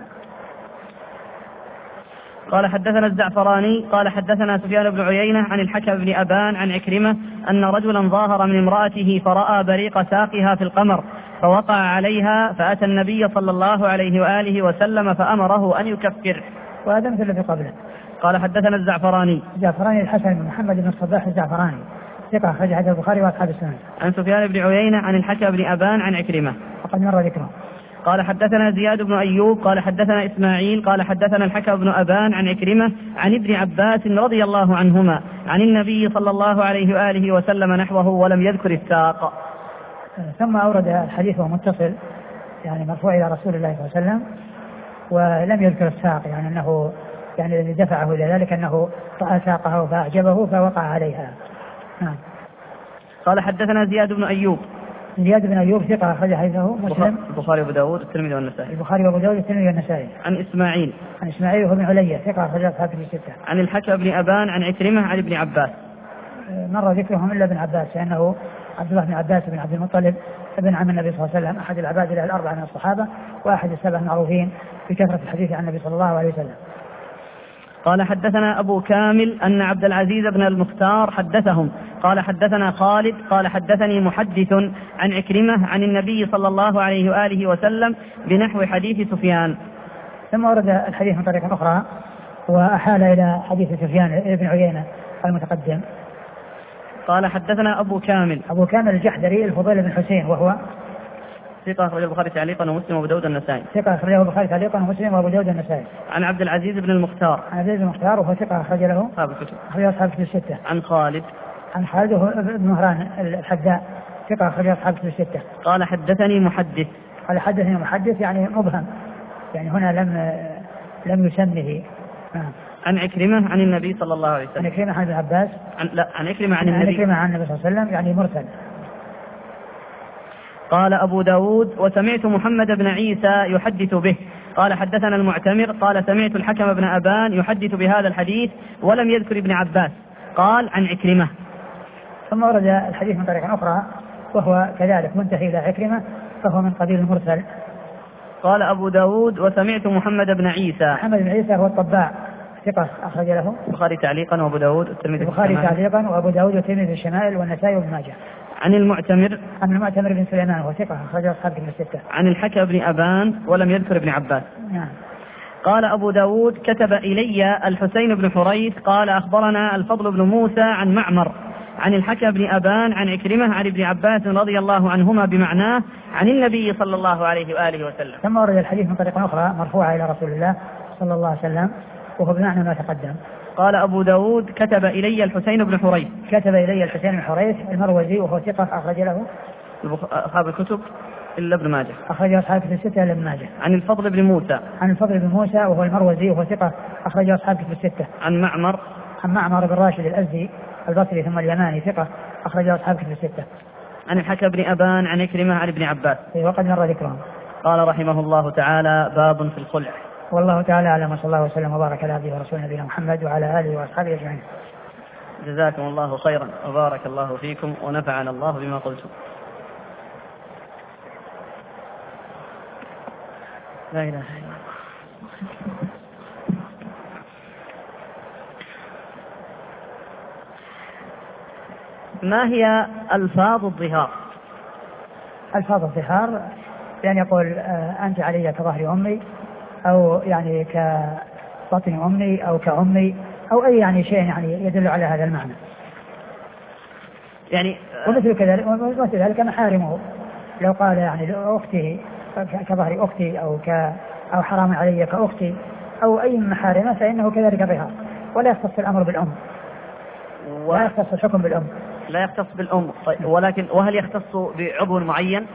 قال حدثنا الزعفراني قال حدثنا سفيان بن عيينة عن الحكم بن أبان عن عكرمة أن رجلا ظاهر من امرأته فرأى بريق ساقها في القمر فوقع عليها فأتى النبي صلى الله عليه وآله وسلم فأمره أن يكفر. وهذا مثل الذي قبله. قال حدثنا الزعفراني الحسن بن محمد بن الصباح الزعفراني ثقة أخرج حديث البخاري وأصحاب السنن. عن سفيان بن عيينة عن الحكم بن أبان عن عكرمة وقد مر ذكره. قال حدثنا زياد بن أيوب قال حدثنا إسماعيل قال حدثنا الحكم بن أبان عن عكرمة عن ابن عباس رضي الله عنهما عن النبي صلى الله عليه وآله وسلم نحوه ولم يذكر الساق. ثم أورد الحديث ومتصل يعني مرفوع إلى رسول الله صلى الله عليه وسلم ولم يذكر الساق يعني أنه يعني الذي دفعه إلى ذلك أنه رأى ساقه فأعجبه فوقع عليها. قال حدثنا زياد بن أيوب. زياد بن أيوب ثقة أخرج حديثه مسلم البخاري وأبو داود والترمذي والنسائي. البخاري وأبو داود والترمذي والنسائي. عن إسماعيل وهو بن علية ثقة أخرج أصحاب الستة. عن الحكم بن أبان عن عكرمة عن ابن عباس. مر ذكرهم إلا ابن عباس لأنه عبد الله بن عباس بن عبد المطلب ابن عم النبي صلى الله عليه وسلم أحد العباد الأربعة من الصحابة وأحد السبع المعروفين بكثرة الحديث عن النبي صلى الله عليه وسلم. قال حدثنا أبو كامل أن عبد العزيز بن المختار حدثهم قال حدثنا خالد قال حدثني محدث عن عكرمة عن النبي صلى الله عليه وآله وسلم بنحو حديث سفيان. ثم ورد الحديث من طريق أخرى وأحال إلى حديث سفيان بن عيينة المتقدم. قال حدثنا أبو كامل الجحدري الفضيل بن حسين وهو ثقة أخرجه البخاري تعليقا ومسلم وأبو داود النسائي. ثقة أخرجه البخاري تعليقا ومسلم وأبو داود النسائي. عن عبد العزيز بن المختار. وهو ثقة أخرج له أصحاب الكتب الستة. عن خالد وهو ابن مهران الحذاء ثقة أخرج أصحاب الكتب الستة. قال حدثني محدث. يعني مبهم يعني هنا لم يسمه. عن عكرمة عن النبي صلى الله عليه وسلم. عن عكرمة عن ابن عباس. عن عكرمة عن النبي. عن عكرمة عن النبي صلى الله عليه وسلم يعني مرسل. قال أبو داود وسمعت محمد بن عيسى يحدث به قال حدثنا المعتمر قال سمعت الحكم بن أبان يحدث بهذا الحديث ولم يذكر ابن عباس قال عن عكرمة. ثم ورد الحديث من طريق أخرى وهو كذلك منتهي إلى عكرمة فهو من قبيل المرسل. قال أبو داود وسمعت محمد بن عيسى. محمد بن عيسى هو الطباع ثقة أخرج له البخاري تعليقا وأبو داود والترمذي. البخاري تعليقا وأبو داود والترمذي في الشمائل والنسائي وابن ماجه. عن المعتمر. عن المعتمر بن سليمان وهو ثقة أخرج أصحاب كتب الستة. عن الحكم بن أبان ولم يذكر ابن عباس. نعم. قال أبو داود كتب إلي الحسين بن حريث قال أخبرنا الفضل بن موسى عن معمر عن الحكم بن أبان عن عكرمة عن ابن عباس رضي الله عنهما بمعناه عن النبي صلى الله عليه وآله وسلم. ثم ورد الحديث من طريق أخرى مرفوعة إلى رسول الله صلى الله عليه وسلم وهو بمعنى ما تقدم. قال أبو داود كتب إلي الحسين بن حريث. كتب إلي الحسين بن حريث المروزي وهو ثقة أخرج له أصحاب الكتب إلا ابن ماجه. أخرج أصحاب كتب الستة إلا ابن ماجه. عن الفضل بن موسى. عن الفضل بن موسى وهو المروزي وهو ثقة أخرج أصحاب كتب الستة. عن معمر. عن معمر بن راشد الأزدي البصري ثم اليماني ثقة أخرج أصحاب كتب الستة. عن الحكم بن أبان عن عكرمة عن ابن عباس. وقد مر ذكرهم. قال رحمه الله تعالى باب في الخلع. والله تعالى أعلم وصلى الله وسلم وبارك على عبده ورسوله نبينا محمد وعلى آله وأصحابه أجمعين. جزاكم الله خيرا وبارك الله فيكم ونفعنا الله بما قلتم. لا إله إلا الله. ما هي ألفاظ الظهار؟ ألفاظ الظهار يعني يقول أنت علي كظهر أمي أو يعني كبطن أمي أو كأمي أو أي يعني شيء يعني يدل على هذا المعنى. يعني ومثل ذلك محارمه لو قال يعني أختي كظهر أختي أو حرام علي كأختي أو أي محارمة فإنه كذلك ظهار ولا يختص الأمر بالأم لا يختص الحكم بالأم. لا يختص بالأم. طيب ولكن وهل يختص بعضو معين؟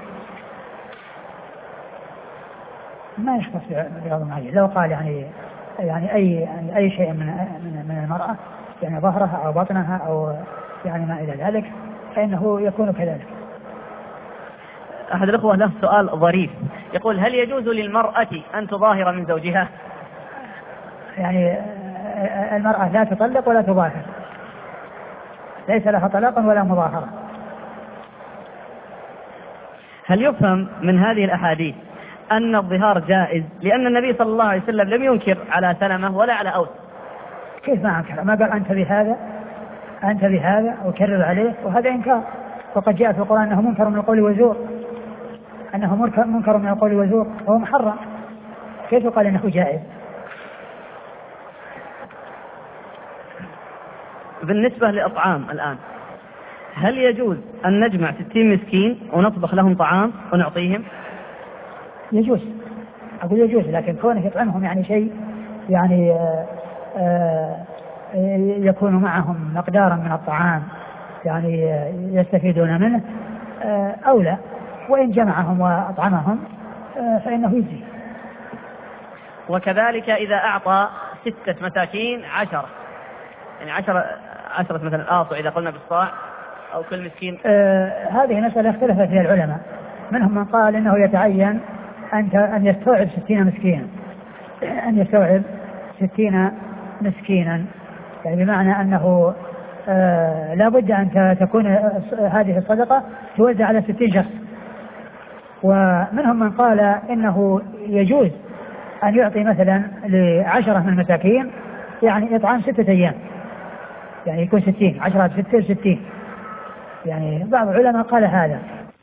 ما يختص بعضو معين. لو قال يعني أي شيء من المرأة يعني ظهرها أو بطنها أو يعني ما إلى ذلك فإنه يكون كذلك. أحد الأخوة له سؤال ظريف يقول هل يجوز للمرأة أن تظاهر من زوجها؟ يعني المرأة لا تطلق ولا تظاهر ليس لها طلاق ولا مظاهرة. هل يفهم من هذه الأحاديث أن الظهار جائز لأن النبي صلى الله عليه وسلم لم ينكر على سلمة ولا على أوس؟ كيف ما أنكر؟ ما قال أنت بهذا وكرر عليه وهذا إنكار. وقد جاء في القرآن أنه منكر من القول وزور منكر من القول وزور وهو محرم. كيف قال إنه جائز؟ بالنسبة للأطعام الآن هل يجوز أن نجمع 60 مسكين ونطبخ لهم طعام ونعطيهم؟ يجوز. أقول يجوز لكن كونه يطعمهم يعني شيء يعني يكون معهم مقدارا من الطعام يعني يستفيدون منه أولى. وإن جمعهم وأطعمهم فإنه يجزي. وكذلك إذا أعطى 6 مساكين 10 يعني 10 مثلا آصع إذا قلنا بالصاع أو كل مسكين. هذه مسألة اختلف فيها العلماء. منهم من قال إنه يتعين أن يستوعب 60 مسكينا يستوعب 60 مسكينا يعني بمعنى أنه لا بد أن تكون هذه الصدقة توزع على 60 شخص. ومنهم من قال إنه يجوز أن يعطي مثلا ل10 من المساكين يعني إطعام 6 أيام يعني يكون 60 10 ب 60 يعني بعض العلماء قال هذا.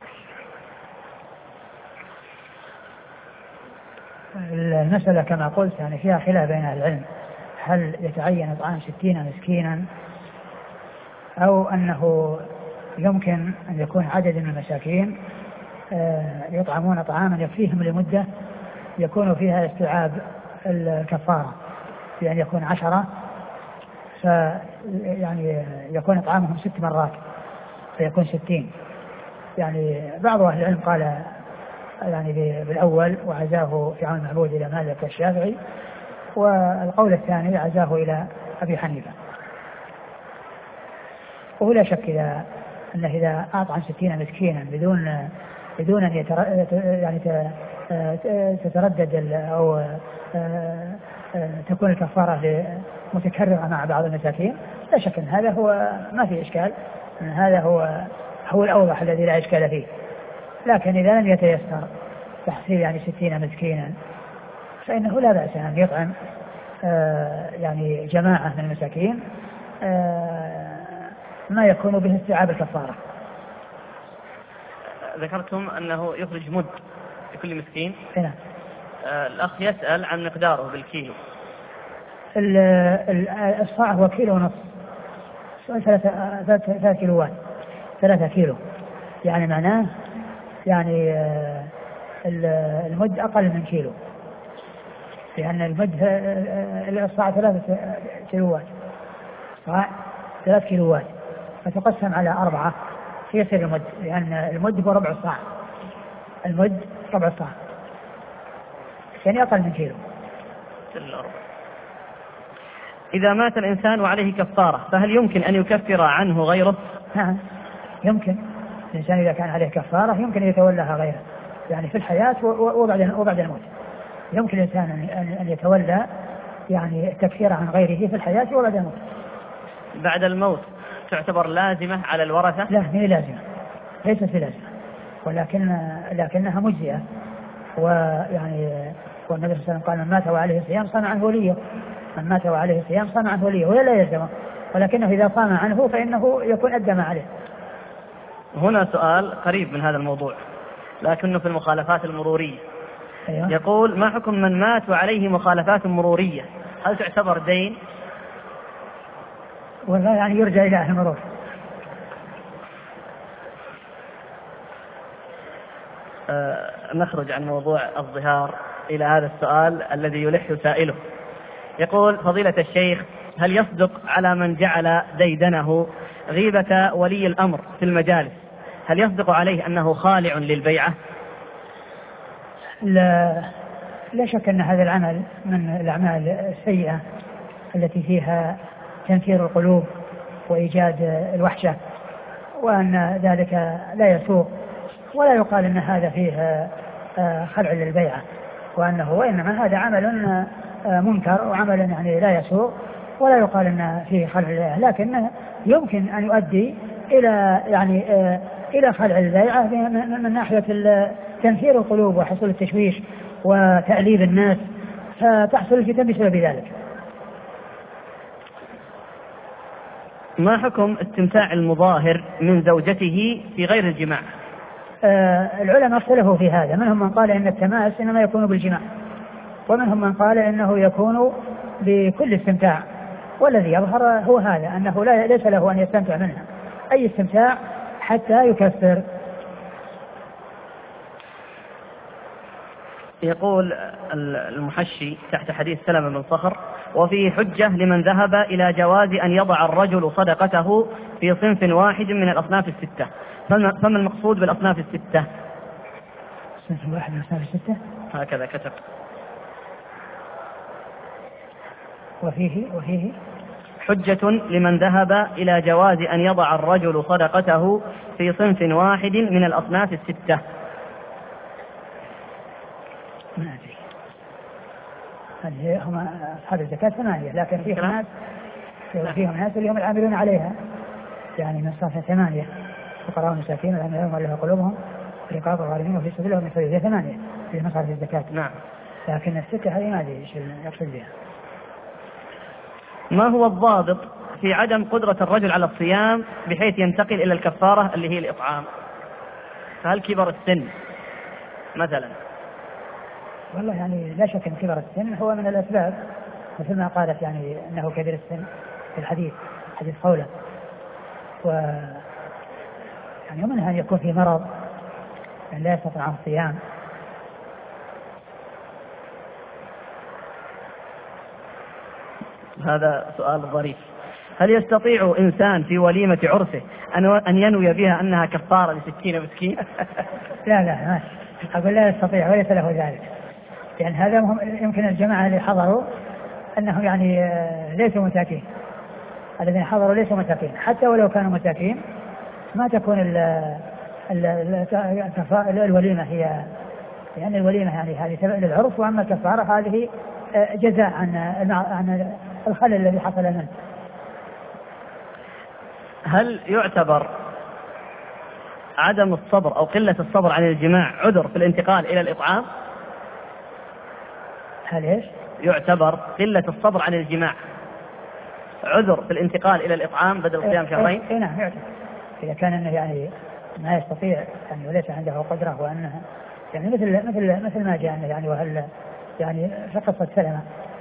المسألة كما قلت يعني فيها خلاف بين أهل العلم هل يتعين إطعام 60 مسكينا أو أنه يمكن أن يكون عدد من المساكين يطعمون طعاما يكفيهم لمدة يكون فيها استيعاب الكفارة يعني يكون 10 يعني يكون إطعامهم 6 مرات فيكون 60 يعني. بعض أهل العلم قال يعني بالأول وعزاه في عون المعبود إلى مالك والشافعي والقول الثاني عزاه إلى أبي حنيفة. ولا شك إذا أطعم 60 مسكينا بدون أن يعني تتردد أو تكون الكفارة متكررة مع بعض المساكين، لا شك أن هذا هو ما في إشكال، أن هذا هو الأوضح الذي لا إشكال فيه. لكن إذا لم يتيسر تحصيل يعني 60 مسكينا فإنه لا بأس أن يطعم يعني جماعة من المساكين ما يكون به استيعاب الكفارة. ذكرتم أنه يخرج مد لكل مسكين. نعم. الأخ يسأل عن مقداره بالكيلو. الصاع هو 1.5 كيلو، 3 كيلوات، 3 كيلو، يعني معناه يعني المد أقل من كيلو، لأن المد الصاع 3 كيلوات، صاع 3 كيلوات فتقسم على 4 فيصير المد، لأن المد هو ربع الصاع، المد ربع الصاع يعني أقل من كيلو. إذا مات الإنسان وعليه كفارة فهل يمكن أن يكفر عنه غيره؟ نعم يمكن. الإنسان إذا كان عليه كفارة يمكن أن يتولاها غيره، يعني في الحياة وبعد الموت يمكن الإنسان أن يتولى يعني التكفير عن غيره في الحياة وبعد الموت. بعد الموت تعتبر لازمة على الورثة؟ لا، هي لازمة، ليست لازمة، لكنها مجزئة. ويعني والنبي صلى الله عليه وسلم قال: من مات وعليه صيام صام عنه وليه، من مات وعليه صيام صام عنه وليه، ولا يلزمه، ولكنه إذا صام عنه فإنه يكون أدى ما عليه. هنا سؤال قريب من هذا الموضوع لكنه في المخالفات المرورية. أيوة. يقول: ما حكم من مات وعليه مخالفات مرورية، هل تعتبر دين؟ والله يعني يرجع إلى أهل المرور. نخرج عن موضوع الظهار إلى هذا السؤال الذي يلح سائله. يقول: فضيلة الشيخ، هل يصدق على من جعل ديدنه غيبة ولي الأمر في المجالس، هل يصدق عليه أنه خالع للبيعة؟ لا شك أن هذا العمل من الأعمال السيئة التي فيها تنفير القلوب وإيجاد الوحشة، وأن ذلك لا يسوق، ولا يقال أن هذا فيه خلع للبيعة، وإنما هذا عمل منكر وعمل يعني لا يسوق، ولا يقال أن فيه خلع للبيعة، لكن يمكن أن يؤدي إلى يعني إلى خلع البيعة من ناحية تنفير القلوب وحصول التشويش وتأليب الناس، فتحصل الفتن بسبب ذلك. ما حكم استمتاع المظاهر من زوجته في غير الجماع؟ العلماء اختلفوا في هذا، منهم من قال إن التماس إنما يكون بالجماع، ومنهم من قال إنه يكون بكل استمتاع، والذي يظهر هو هذا، أنه ليس له أن يستمتع منها أي استمتاع حتى يكفر. يقول المحشي تحت حديث سلمة بن صخر: وفي حجة لمن ذهب إلى جواز أن يضع الرجل صدقته في صنف واحد من الأصناف الستة، فما المقصود بالأصناف الستة؟ صنف واحد من الأصناف الستة هكذا كتب. وفيه حجة لمن ذهب إلى جواز أن يضع الرجل صدقته في صنف واحد من الأصناف الستة. ما أدري، هم أصحاب الزكاة 8، لكن فيهم ناس اللي هم العاملون عليها، يعني من صنف 8: فقراء المساكين والعاملون عليها قلوبهم رقاب الغارمين وفي سبيل الله من سبيل 8 في مصارف الزكاة. نعم. لكن الستة هذه ما أدري ايش يقصد بها. ما هو الضابط في عدم قدرة الرجل على الصيام بحيث ينتقل إلى الكفارة اللي هي الإطعام؟ فهل كبر السن مثلا؟ والله يعني لا شك أن كبر السن هو من الأسباب، مثل ما قالت يعني أنه كبير السن في الحديث، حديث قوله، يعني ومنها أن يكون في مرض أن لا يستطيع عن الصيام. هذا سؤال ظريف. هل يستطيع إنسان في وليمة عرسه أن ينوي بها أنها كفارة ل60 مسكين؟ لا ماشي، أقول لا يستطيع وليس له ذلك، يعني هذا يمكن الجماعة اللي حضروا أنهم يعني ليسوا مساكين، الذين حضروا ليسوا مساكين، حتى ولو كانوا مساكين ما تكون الوليمة هي، يعني الوليمة يعني هذه تبع للعرف، وأما الكفارة هذه جزاء عن الخلل الذي حصل منه. هل يعتبر عدم الصبر أو قلة الصبر عن الجماع عذر في الانتقال إلى الإطعام؟ هل إيش؟ يعتبر قلة الصبر عن الجماع عذر في الانتقال إلى الإطعام بدل صيام شهرين؟ نعم يعتبر، إذا كان أنه يعني ما يستطيع يعني وليس عنده قدرة، وأنها يعني مثل ما جاء يعني وهل يعني في قصة سلمة.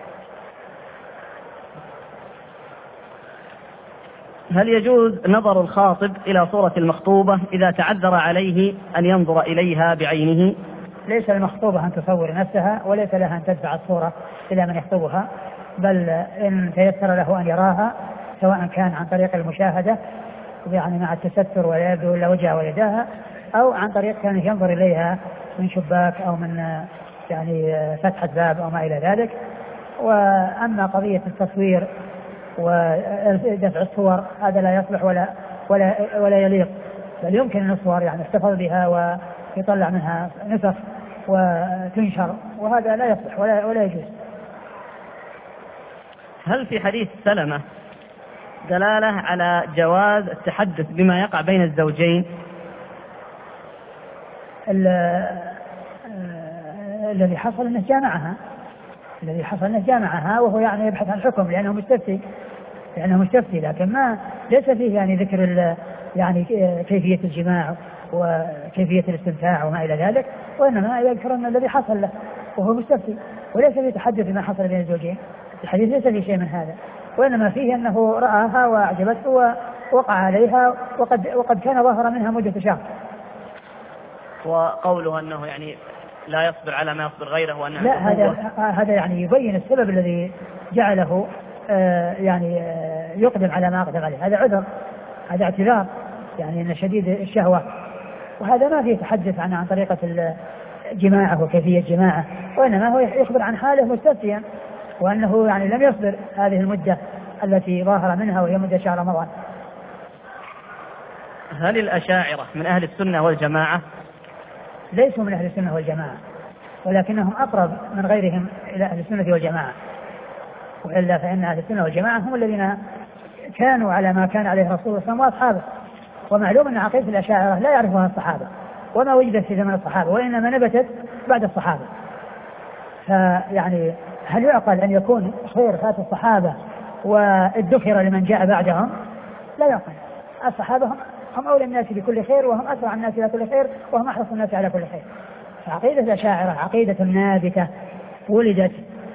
هل يجوز نظر الخاطب إلى صورة المخطوبة إذا تعذر عليه أن ينظر إليها بعينه؟ ليس المخطوبة أن تصور نفسها، وليس لها أن تدفع الصورة إلى من يخطبها، بل إن تيسر له أن يراها سواء كان عن طريق المشاهدة يعني مع التستر ولا يبدو إلا وجهها ويداها، أو عن طريق كان ينظر إليها من شباك أو من يعني فتحة باب أو ما إلى ذلك. وأما قضية التصوير ودفع الصور هذا لا يصلح ولا يليق، بل يمكن أن الصور يعني يحتفظ بها ويطلع منها نسخ وتنشر، وهذا لا يصلح ولا يجوز. هل في حديث سلمة دلالة على جواز التحدث بما يقع بين الزوجين؟ الذي حصل انه جامعها وهو يعني يبحث عن الحكم لانه مستفتي، لكن ما ليس فيه يعني ذكر يعني كيفية الجماع وكيفية الاستمتاع وما الى ذلك، وانما يذكر ان الذي حصل له وهو مستفتي، وليس فيه تحدث بما حصل بين الزوجين. الحديث ليس فيه شيء من هذا، وانما فيه انه رآها واعجبته ووقع عليها وقد كان ظاهرا منها مدة شهر. وقوله أنه يعني لا يصبر على ما يصبر غيره وأنه لا، هذا يعني يبين السبب الذي جعله يعني يقدم على ما أقدم عليه. هذا عذر، هذا اعتذار، يعني أن شديد الشهوة، وهذا ما فيه تحدث عن طريقة الجماعة وكيفية جماعة، وإنما هو يخبر عن حاله مستفتيا، وأنه يعني لم يصبر هذه المدة التي ظاهر منها وهي مدة شهر رمضان. هل الأشاعرة من أهل السنة والجماعة؟ ليسوا من أهل السنة والجماعة، ولكنهم أقرب من غيرهم إلى أهل السنة والجماعة، وإلا فإن أهل السنة والجماعة هم الذين كانوا على ما كان عليه رسول الله صلى الله عليه وسلم وأصحابه. ومعلوم أن عقيدة الأشاعرة لا يعرفها الصحابة وما وجدت في زمن الصحابة، وإنما نبتت بعد الصحابة. فيعني هل يعقل أن يكون خير فات الصحابة وادخر لمن جاء بعدهم؟ لا يعقل. الصحابة هم أولى الناس بكل خير، وهم أسرع الناس إلى كل خير، وهم أحرص الناس على كل خير. فعقيدة الأشاعرة عقيدة نابتة ولدت،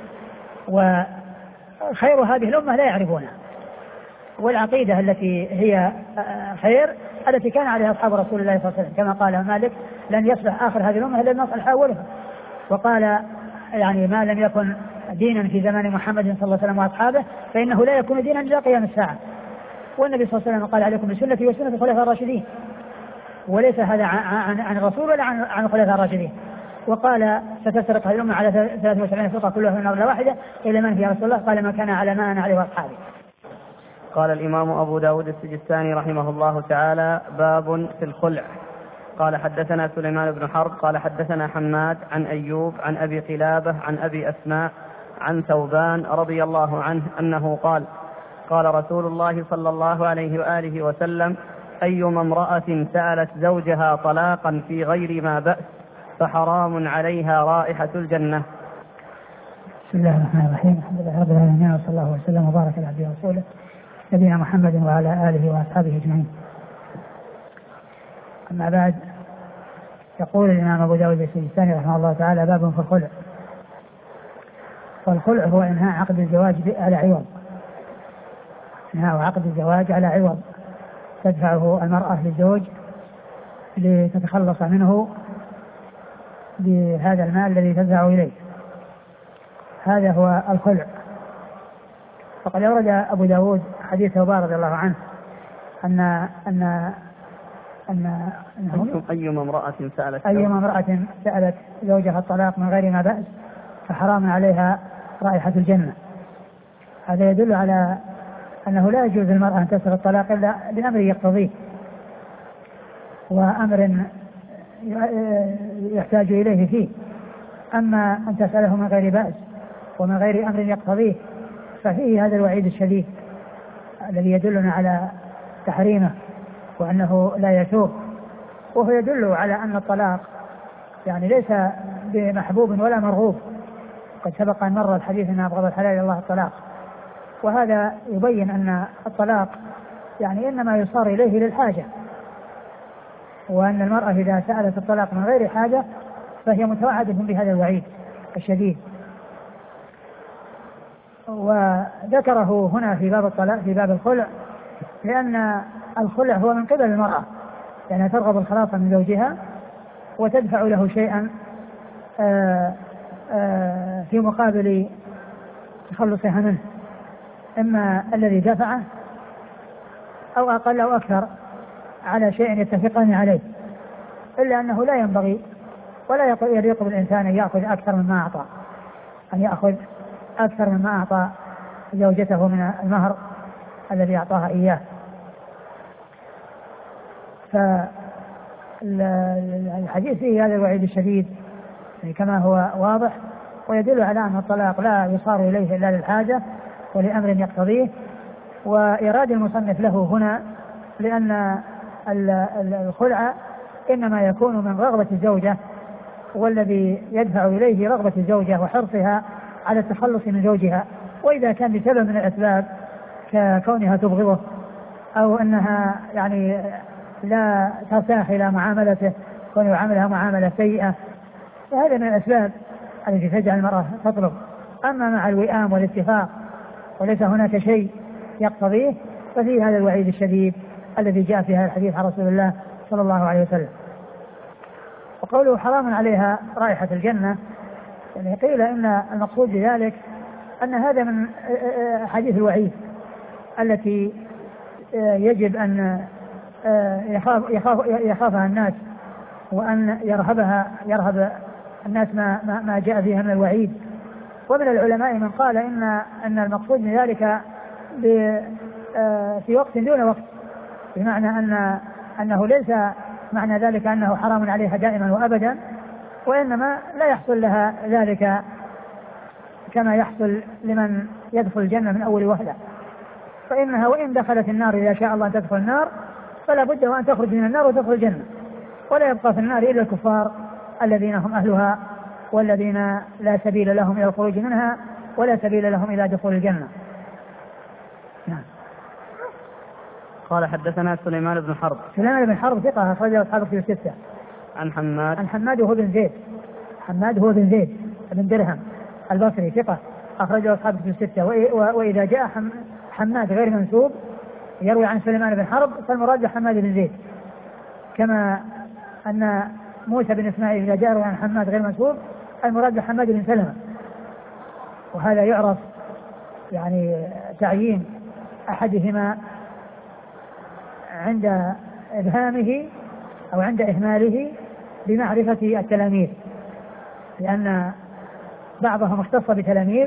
وخير هذه الأمة لا يعرفونها، والعقيدة التي هي خير التي كان عليها أصحاب رسول الله صلى الله عليه وسلم، كما قال مالك: لن يصلح آخر هذه الأمة إلا ما صلح أولها. وقال يعني: ما لم يكن دينا في زمان محمد صلى الله عليه وسلم وأصحابه فإنه لا يكون دينا إلى قيام الساعة. والنبي صلى الله عليه وسلم قال: عليكم بسنتي وسنة الخلفاء الراشدين، وليس هذا عن الرسول ولا عن الخلفاء الراشدين. وقال: ستفترق هذه الأمة على 73 فرقة كلها في النار واحدة إلا من هي رسول الله، قال: ما كان على ما أنا عليه وأصحابي. قال الإمام أبو داود السجستاني رحمه الله تعالى: باب في الخلع. قال: حدثنا سليمان بن حرب قال: حدثنا حماد عن أيوب عن أبي قلابة عن أبي أسماء عن ثوبان رضي الله عنه أنه قال: قال رسول الله صلى الله عليه وآله وسلم: أيما امرأة سألت زوجها طلاقا في غير ما بأس فحرام عليها رائحة الجنة. بسم الله الرحمن الرحيم. الحمد لله رب العالمين، وصلى الله وسلم وبارك على عبده ورسوله نبينا محمد وعلى آله وأصحابه أجمعين. أما بعد، يقول الإمام أبو داود السجستاني رحمه الله تعالى: باب في الخلع. والخلع هو إنهاء عقد الزواج على عوض، إنهاء عقد الزواج على عوض تدفعه المرأة للزوج لتتخلص منه بهذا المال الذي تدفع إليه. هذا هو الخلع. فقد أورد أبو داود حديث ثوبان رضي الله عنه أن أيما امرأة سألت زوجها الطلاق من غير ما بأس فحرام عليها رائحة الجنة. هذا يدل على أنه لا يجوز للمرأة أن تسأل الطلاق إلا بأمر يقتضيه، وأمر يحتاج إليه فيه. أما أن تسأله من غير بأس ومن غير أمر يقتضيه ففيه هذا الوعيد الشديد الذي يدلنا على تحريمه وأنه لا يسوغ. وهو يدل على أن الطلاق يعني ليس بمحبوب ولا مرغوب، قد سبق أن مر الحديث أن أبغض الحلال إلى الله الطلاق، وهذا يبين أن الطلاق يعني إنما يصار إليه للحاجة، وأن المرأة إذا سألت الطلاق من غير حاجة فهي متوعدة بهذا الوعيد الشديد. وذكره هنا في باب الطلاق في باب الخلع، لأن الخلع هو من قبل المرأة، يعني ترغب الخلاص من زوجها وتدفع له شيئا في مقابل تخلصها منه، إما الذي دفعه أو أقل أو أكثر على شيء يتفقان عليه، إلا أنه لا ينبغي ولا يليق بالإنسان أن يأخذ أكثر مما أعطى، أن يأخذ أكثر مما أعطى زوجته من المهر الذي أعطاها إياه. فالحديث فيه هذا الوعيد الشديد كما هو واضح، ويدل على أن الطلاق لا يصار إليه إلا للحاجة ولأمر يقتضيه. وإراد المصنف له هنا لأن الخلع إنما يكون من رغبة الزوجة، والذي يدفع إليه رغبة الزوجة وحرصها على التخلص من زوجها. وإذا كان بسبب من الأسباب ككونها تبغضه أو أنها يعني لا ترتاح إلى معاملته، كون يعاملها معاملة سيئة، فهذا من الأسباب التي تجعل المرأة تطلب. أما مع الوئام والاتفاق وليس هناك شيء يقتضيه ففيه هذا الوعيد الشديد الذي جاء في هذا الحديث عن رسول الله صلى الله عليه وسلم. وقوله حرام عليها رائحة الجنة، يعني قيل إن المقصود بذلك أن هذا من حديث الوعيد التي يجب أن يخافها الناس، وأن يرهب الناس ما جاء فيها من الوعيد. ومن العلماء من قال أن المقصود من ذلك في وقت دون وقت، بمعنى أنه ليس معنى ذلك أنه حرام عليها دائما وأبدا، وإنما لا يحصل لها ذلك كما يحصل لمن يدخل الجنة من أول وهلة. فإنها وإن دخلت النار إذا شاء الله تدخل النار فلا بد وأن تخرج من النار وتدخل الجنة، ولا يبقى في النار إلا الكفار الذين هم أهلها والذين لا سبيل لهم إلى الخروج منها ولا سبيل لهم إلى دخول الجنة. نعم. قال حدثنا سليمان بن حرب. سليمان بن حرب ثقة أخرجه أصحاب الكتب الستة. عن حماد وهو بن زيد. حماد هو بن زيد بن درهم البصري ثقة أخرجه أصحاب الكتب الستة. وإذا جاء حماد غير منسوب يروي عن سليمان بن حرب فالمراد حماد بن زيد، كما أن موسى بن إسماعيل إذا جاء عن حماد غير منسوب المراد حماد بن سلمة. وهذا يعرف يعني تعيين أحدهما عند إبهامه أو عند إهماله بمعرفة التلاميذ، لأن بعضهم اختص بتلاميذ،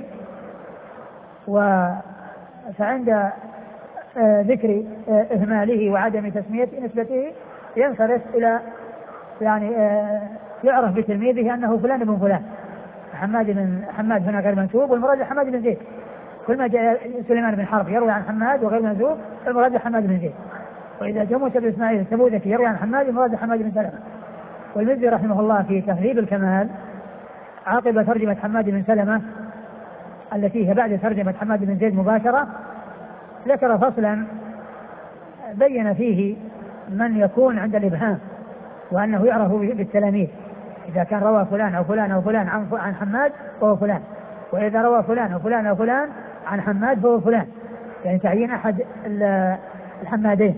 فعند ذكر إهماله وعدم تسمية نسبته ينصرف إلى يعني يعرف بتلميذه أنه فلان بن فلان. حماد هنا غير منسوب والمراد حماد بن زيد. كل ما جاء سليمان بن حرب يروي عن حماد وغير منسوب المراد حماد بن زيد. وإذا جاء موسى بن إسماعيل التبوذكي يروي عن حماد المراد حماد بن سلمة. والمزي رحمه الله في تهذيب الكمال عقب ترجمة حماد بن سلمة التي هي بعد ترجمة حماد بن زيد مباشرة ذكر فصلا بين فيه من يكون عند الإبهام وأنه يعرف بالتلاميذ، إذا كان روى فلان أو فلان أو فلان عن حماد فهو فلان، وإذا روى فلان أو فلان أو فلان عن حماد فهو فلان، يعني تعيين أحد الحمادين.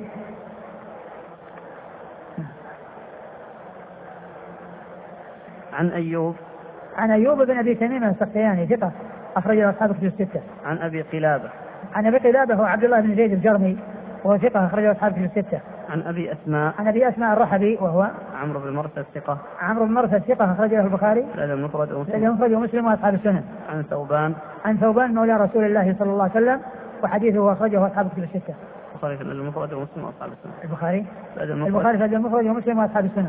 عن أيوب بن أبي تميم السختياني ثقة أخرجه أصحاب الكتب الستة. عن أبي قلابة هو عبد الله بن زيد الجرمي وهو ثقة أخرجه أصحاب الكتب الستة. عن أبي أسماء. عن أبي أسماء الرحبي وهو عمرو بن مرثد الثقة. عمرو بن مرثد الثقة أخرج له البخاري. المفرد ومسلم وأصحاب السنن. عن ثوبان. عن ثوبان مولى رسول الله صلى الله عليه وسلم وحديثه أخرجه أصحاب الكتب الستة. البخاري في المفرد ومسلم وأصحاب السنن. البخاري في المفرد ومسلم وأصحاب السنن.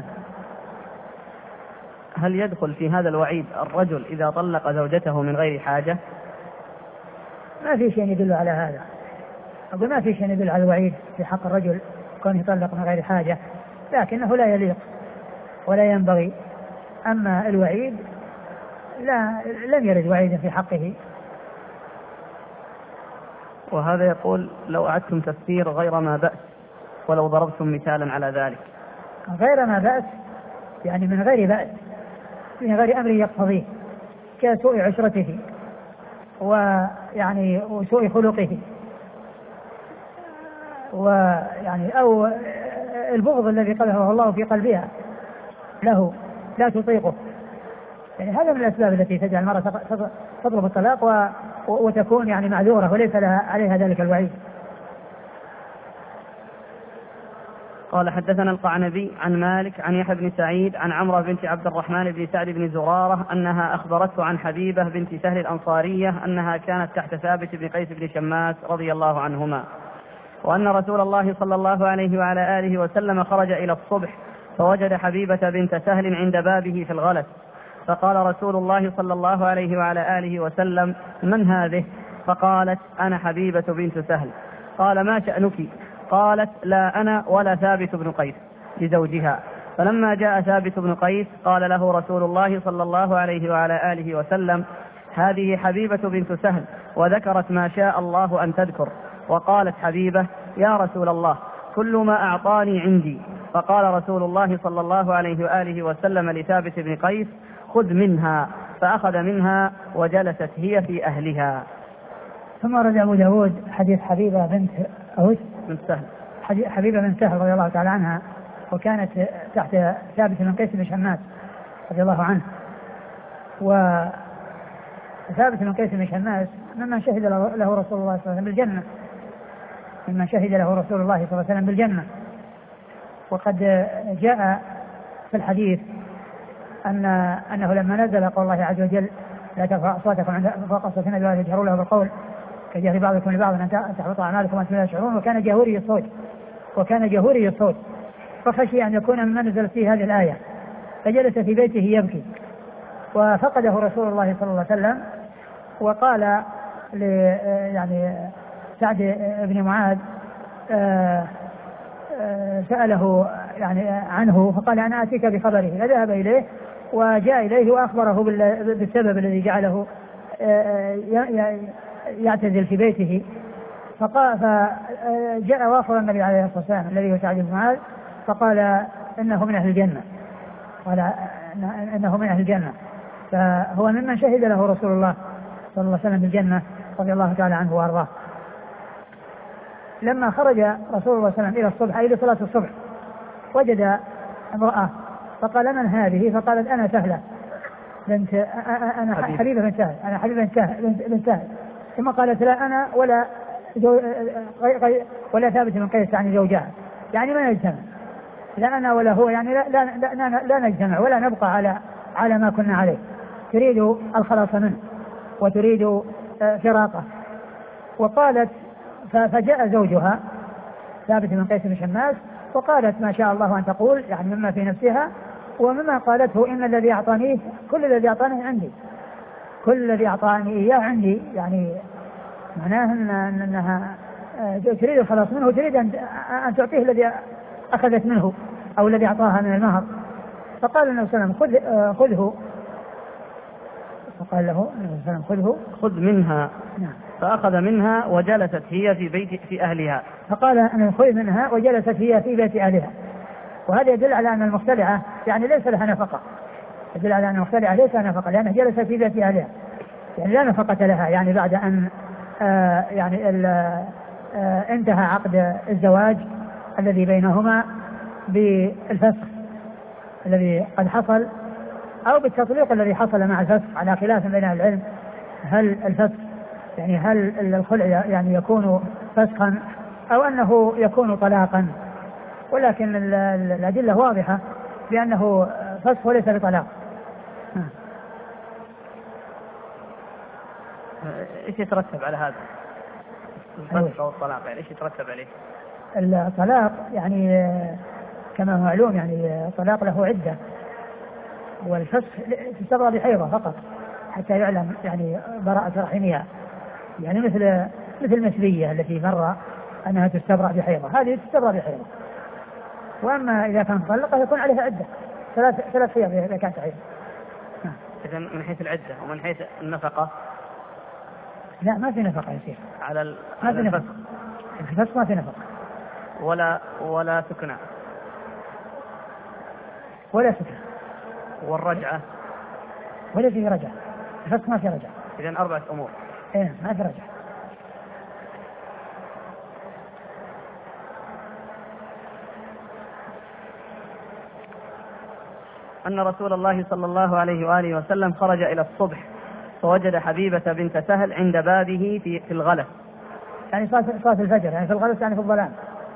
هل يدخل في هذا الوعيد الرجل إذا طلق زوجته من غير حاجة؟ ما في شيء يدل على هذا. أقول ما في شيء يدل على الوعيد في حق الرجل كونه يطلق من غير حاجة، لكنه لا يليق ولا ينبغي. أما الوعيد لم يرد وعيد في حقه. وهذا يقول لو أعدتم تفسير غير ما بأس ولو ضربتم مثالا على ذلك. غير ما بأس يعني من غير بأس، من غير أمر يقتضيه، كسوء عشرته ويعني وسوء خلقه، ويعني أو البغض الذي قذفه الله في قلبها له لا تطيقه. يعني هذا من الأسباب التي تجعل المرأة تطلب الطلاق وتكون يعني معذورة وليس لها عليها ذلك الوعيد. قال حدثنا القعنبي عن مالك عن يحيى بن سعيد عن عمرة بنت عبد الرحمن بن سعد بن زرارة أنها أخبرته عن حبيبة بنت سهل الأنصارية أنها كانت تحت ثابت بن قيس بن شماس رضي الله عنهما، وأن رسول الله صلى الله عليه وعلى آله وسلم خرج إلى الصبح فوجد حبيبة بنت سهل عند بابه في الغلس، فقال رسول الله صلى الله عليه وعلى آله وسلم: من هذه؟ فقالت: أنا حبيبة بنت سهل. قال: ما شأنك؟ قالت: لا أنا ولا ثابت بن قيس، لزوجها. فلما جاء ثابت بن قيس قال له رسول الله صلى الله عليه وعلى آله وسلم: هذه حبيبة بنت سهل، وذكرت ما شاء الله أن تذكر. وقالت حبيبة: يا رسول الله، كل ما أعطاني عندي. فقال رسول الله صلى الله عليه وآله وسلم لثابت بن قيس: خذ منها. فأخذ منها وجلست هي في أهلها. ثم رد أبو داود حديث حبيبة بنت سهل، حبيبة بنت سهل رضي الله تعالى عنها، وكانت تحت ثابت بن قيس بن شماس رضي الله عنه. وثابت بن قيس بن شماس ممن شهد له رسول الله صلى الله عليه وسلم بالجنة، ممن شهد له رسول الله صلى الله عليه وسلم بالجنة. وقد جاء في الحديث أنه لما نزل قول الله عز وجل: لا ترفعوا أصواتكم فوق صوت النبي ولا تجهروا له بالقول كجهر بعضكم لبعض أن تحبط أعمالكم وأنتم لا تشعرون. وكان جهوري الصوت فخشي أن يكون مما نزلت فيه هذه الآية، فجلس في بيته يبكي، وفقده رسول الله صلى الله عليه وسلم. وقال يعني سعد بن معاذ سأله يعني عنه، فقال: أنا آتيك بخبره. فذهب إليه وجاء إليه وأخبره بالسبب الذي جعله يعتزل في بيته. فجاء واخر النبي عليه الصلاة والسلام الذي هو سعد بن معاذ فقال: إنه من أهل الجنة، قال إنه من أهل الجنة. فهو ممن شهد له رسول الله صلى الله عليه وسلم بالجنة رضي الله تعالى عنه وأرضاه. لما خرج رسول الله صلى الله عليه وسلم إلى الصبح أي لصلاة الصبح وجد امرأة فقال: من هذه؟ فقالت: أنا سهلة بنت أنا حبيبة بنت سهل، أنا حبيبة بنت سهل. ثم قالت: لا أنا ولا ثابت بن قيس، يعني زوجها، يعني ما نجتمع، لا أنا ولا هو، يعني لا نجتمع ولا نبقى على ما كنا عليه. تريد الخلاص منه وتريد فراقه. وقالت فجاء زوجها ثابت بن قيس بن شماس وقالت ما شاء الله أن تقول، يعني مما في نفسها ومما قالته: إن الذي أعطانيه كل الذي أعطانيه عندي، كل الذي أعطاني إياه عندي، يعني معناه أنها تريد الخلاص منه، تريد أن تعطيه الذي أخذت منه أو الذي أعطاها من المهر. فقال النبي صلى الله عليه وسلم: خذه. فقال له النبي صلى الله عليه وسلم: خذ منها. نعم. فأخذ منها وجلست هي في بيت في أهلها. فقال أن خذ منها وجلست هي في بيت أهلها. وهذا يدل على أن المختلعة يعني ليس لها نفقة، يدل على أن المختلعة ليس لها نفقة، لأنها جلست في بيت أهلها، يعني لا نفقة لها، يعني بعد أن انتهى عقد الزواج الذي بينهما بالفسخ الذي قد حصل أو بالتطليق الذي حصل مع الفسخ، على خلاف بين العلم هل الفسخ يعني هل الخلع يعني يكون فسخا أو أنه يكون طلاقا. ولكن الأدلة واضحة بأنه فسخ وليس بطلاق. ايش يترتب على هذا الفسخ او الطلاق؟ يعني ايش يترتب عليه؟ الطلاق يعني كما هو معلوم يعني الطلاق له عدة، والفسخ تستبرأ بحيضة فقط حتى يعلم يعني براءة رحمها، يعني مثل المثلية التي مر أنها تستبرأ بحيضة، هذه تستبرأ بحيضة. وأما إذا كانت مطلقة يكون عليها عدة 3 حيض إذا كانت حيض. إذا من حيث العدة ومن حيث النفقة لا ما في نفقة يصير على الفسخ. الفسخ ما في نفقة ولا سكنى ولا سكنى. والرجعة ولا في رجعة. الفسخ ما في رجعة. إذن 4 أمور. إيه ما في رجعة. أن رسول الله صلى الله عليه وآله وسلم خرج إلى الصبح فوجد حبيبة بنت سهل عند بابه في الغلس، يعني صلاة الفجر، يعني في الغلس يعني في الظلام.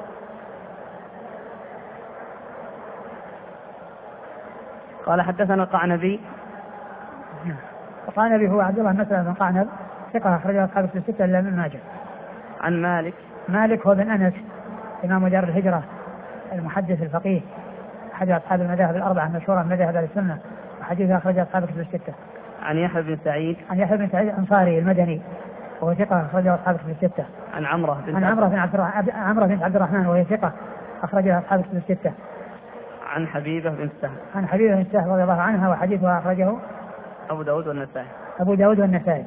قال حدثنا القعنبي. القعنبي هو عبد الله بن مسلم بن قعنب ثقة أخرجه أصحاب الكتب الستة إلا ابن ماجه. عن مالك هو بن أنس إمام دار الهجرة المحدث الفقيه أحد أصحاب المذاهب الأربعة المشهورة من مذاهب أهل السنة، وحديثه أخرجه أصحاب الكتب الستة. عن يحيى بن سعيد. الأنصاري المدني وهو ثقة أخرجه أصحاب الكتب الستة. عن عمرو بن عبد الرحمن وهي ثقة أخرجها أصحاب الكتب الستة. عن حبيبة بنت سهل. عن حبيبة بنت سهل رضي الله عنها وحديثها أخرجه أبو داود والنسائي.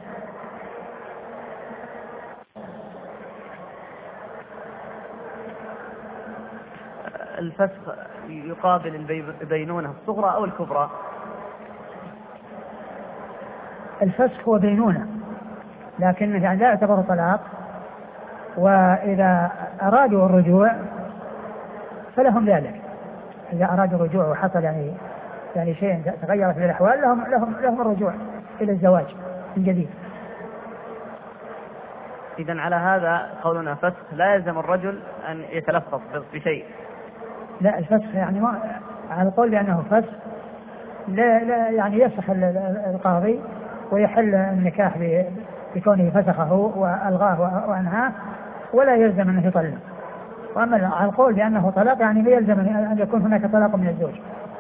الفسخ يقابل البينونة الصغرى أو الكبرى؟ الفسخ هو بينونة، لكن يعني لا يعتبر طلاق، وإذا أرادوا الرجوع فلهم ذلك. إذا أرادوا الرجوع وحصل يعني شيء تغيرت في الأحوال لهم الرجوع إلى الزواج من جديد. إذن على هذا قولنا فسخ لا يلزم الرجل أن يتلفظ بشيء. لا الفسخ يعني ما على القول بأنه فسخ لا يعني يفسخ القاضي ويحل النكاح بكونه فسخه وألغاه وأنهاه ولا يلزم أنه يطلق. وأما على القول بأنه طلاق يعني لا يلزم أن يكون هناك طلاق من الزوج.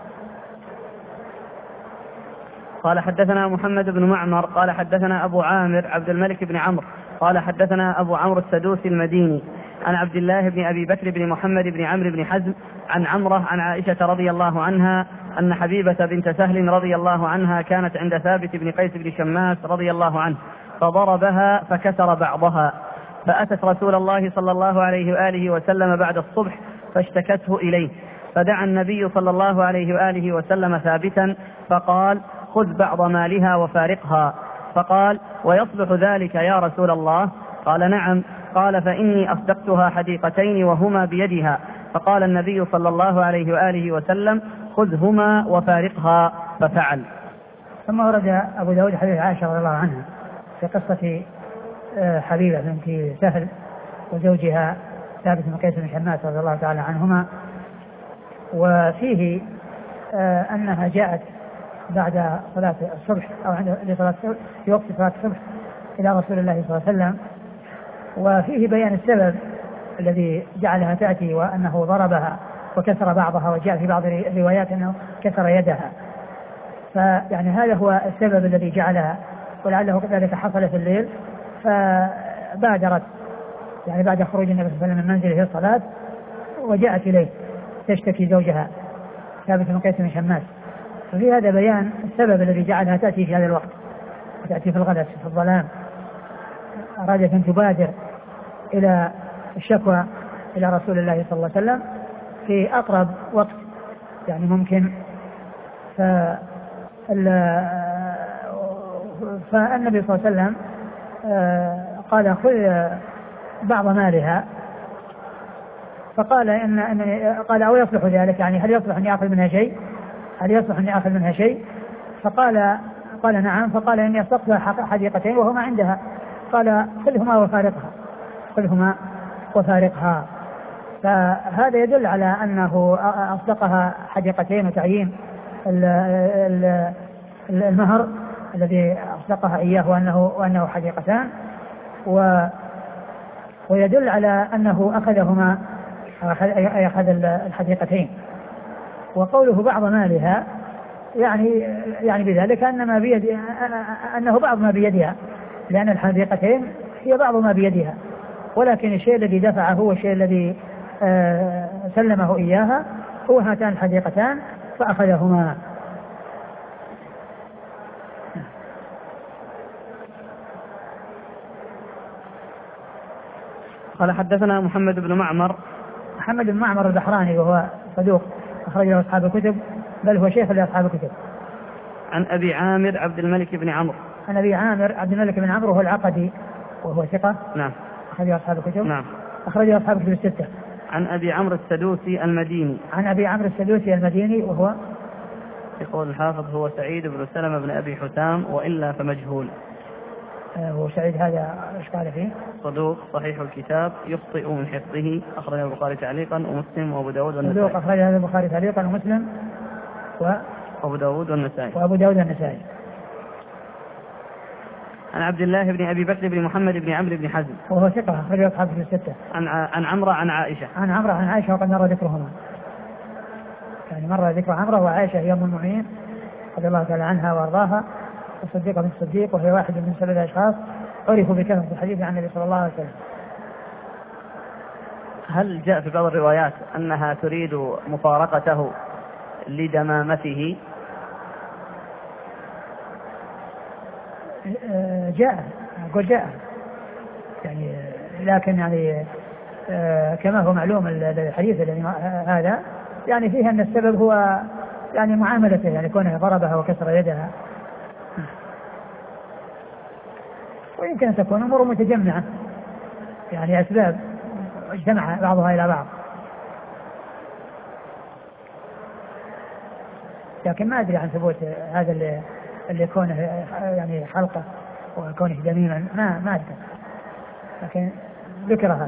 قال حدثنا محمد بن معمر قال حدثنا أبو عامر عبد الملك بن عمرو قال حدثنا أبو عمرو السدوسي المديني عن عبد الله بن أبي بكر بن محمد بن عمرو بن حزم عن عمرة عن عائشة رضي الله عنها أن حبيبة بنت سهل رضي الله عنها كانت عند ثابت بن قيس بن شماس رضي الله عنه فضربها فكسر بعضها، فأتت رسول الله صلى الله عليه وآله وسلم بعد الصبح فاشتكته إليه، فدعا النبي صلى الله عليه وآله وسلم ثابتا فقال: خذ بعض مالها وفارقها. فقال: ويصلح ذلك يا رسول الله؟ قال: نعم. قال: فإني أصدقتها حديقتين وهما بيدها. فقال النبي صلى الله عليه وآله وسلم: خذهما وفارقها، ففعل. ثم ورد أبو داود حديث عائشة رضي الله عنها في قصة حبيبة بنت سهل وزوجها ثابت بن قيس بن شماس رضي الله تعالى عنهما، وفيه أنها جاءت بعد صلاة الصبح أو عند في وقت صلاة الصبح إلى رسول الله صلى الله عليه وسلم، وفيه بيان السبب الذي جعلها تأتي وأنه ضربها وكسر بعضها، وجاء في بعض الروايات أنه كسر يدها. فيعني هذا هو السبب الذي جعلها، ولعله كذلك حصل في الليل، فبادرت يعني بعد خروج النبي صلى الله عليه وسلم من منزله في الصلاة وجاءت إليه تشتكي زوجها ثابت بن قيس بن شماس. ففي هذا بيان السبب الذي جعلها تأتي في هذا الوقت وتأتي في الغلس في الظلام، أرادت أن تبادر إلى الشكوى إلى رسول الله صلى الله عليه وسلم في أقرب وقت يعني ممكن. فالنبي صلى الله عليه وسلم قال: خذ بعض مالها. فقال قال: أو يصلح ذلك، يعني هل يصلح أن يأخذ منها شيء؟ فقال نعم. فقال: إني أصدقتها حديقتين وهما عندها. قال: خذهما وفارقها. فهذا يدل على أنه أصدقها حديقتين وتعيين المهر الذي أصدقها إياه وأنه حديقتان، ويدل على أنه أخذهما أخذ الحديقتين. وقوله بعض مالها يعني بذلك أنه بعض ما بيدها، لأن الحديقتين هي بعض ما بيدها، ولكن الشيء الذي دفعه هو الشيء الذي سلمه إياها هو هاتان الحديقتان فأخذهما. قال حدثنا محمد بن معمر. محمد بن معمر البحراني وهو صدوق أخرج له أصحاب الكتب، بل هو شيخ لأصحاب الكتب. عن أبي عامر عبد الملك بن عمرو. عن أبي عامر عبد الملك بن عمرو وهو العقدي وهو ثقة. نعم. أخرج له أصحاب الكتب. نعم. أخرج له أصحاب الكتب الستة. عن أبي عمرو السدوسي المديني. عن أبي عمرو السدوسي المديني وهو يقول الحافظ هو سعيد بن سلمة بن أبي حسام وإلا فمجهول. هو سعيد هذا ايش قال فيه؟ صدوق صحيح الكتاب يخطئ من حفظه، أخرجه البخاري تعليقا ومسلم وأبو داود والنسائي. صدوق أخرج هذا البخاري تعليقا ومسلم وأبو داود والنسائي. عن عبد الله بن أبي بكر بن محمد بن عمرو بن حزم وهو ثقة أخرجه أصحاب الستة. عن عمرو عن عائشة. عن عائشة وقد مر ذكرهما، يعني مر ذكر عمرو وعائشة هي أم المؤمنين رضي الله تعالى عنها وأرضاها، والصديقة بنت الصديق، وهي واحد من 7 أشخاص عرفوا بكثرة الحديث عن النبي صلى الله عليه وسلم. هل جاء في بعض الروايات أنها تريد مفارقته لدمامته؟ جاء يعني، لكن يعني كما هو معلوم الحديث الذي هذا يعني فيه أن السبب هو يعني معاملته، يعني كونه ضربها وكسر يدها، ويمكن أن تكون أمور متجمعة، يعني أسباب اجتمع بعضها إلى بعض، لكن ما أدري عن ثبوت هذا اللي كونه يعني حلقة وكونه دميما، ما أدري، لكن ذكر هذا.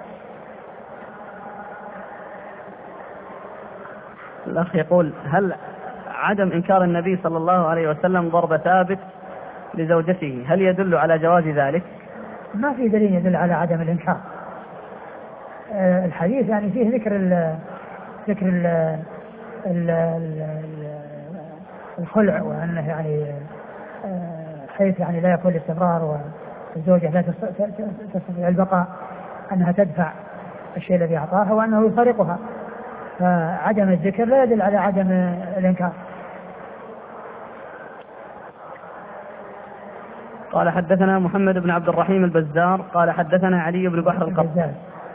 الأخ يقول هل عدم إنكار النبي صلى الله عليه وسلم ضرب ثابت لزوجته هل يدل على جواز ذلك؟ ما في دليل يدل على عدم الإنكار. الحديث يعني فيه ذكر الخلع، وأنه يعني حيث يعني لا يكون الاستمرار والزوجة لا تستطيع البقاء، أنها تدفع الشيء الذي أعطاها وأنه يفارقها، فعدم الذكر لا يدل على عدم الإنكار. قال حدثنا محمد بن عبد الرحيم البزار قال حدثنا علي بن بحر القطان.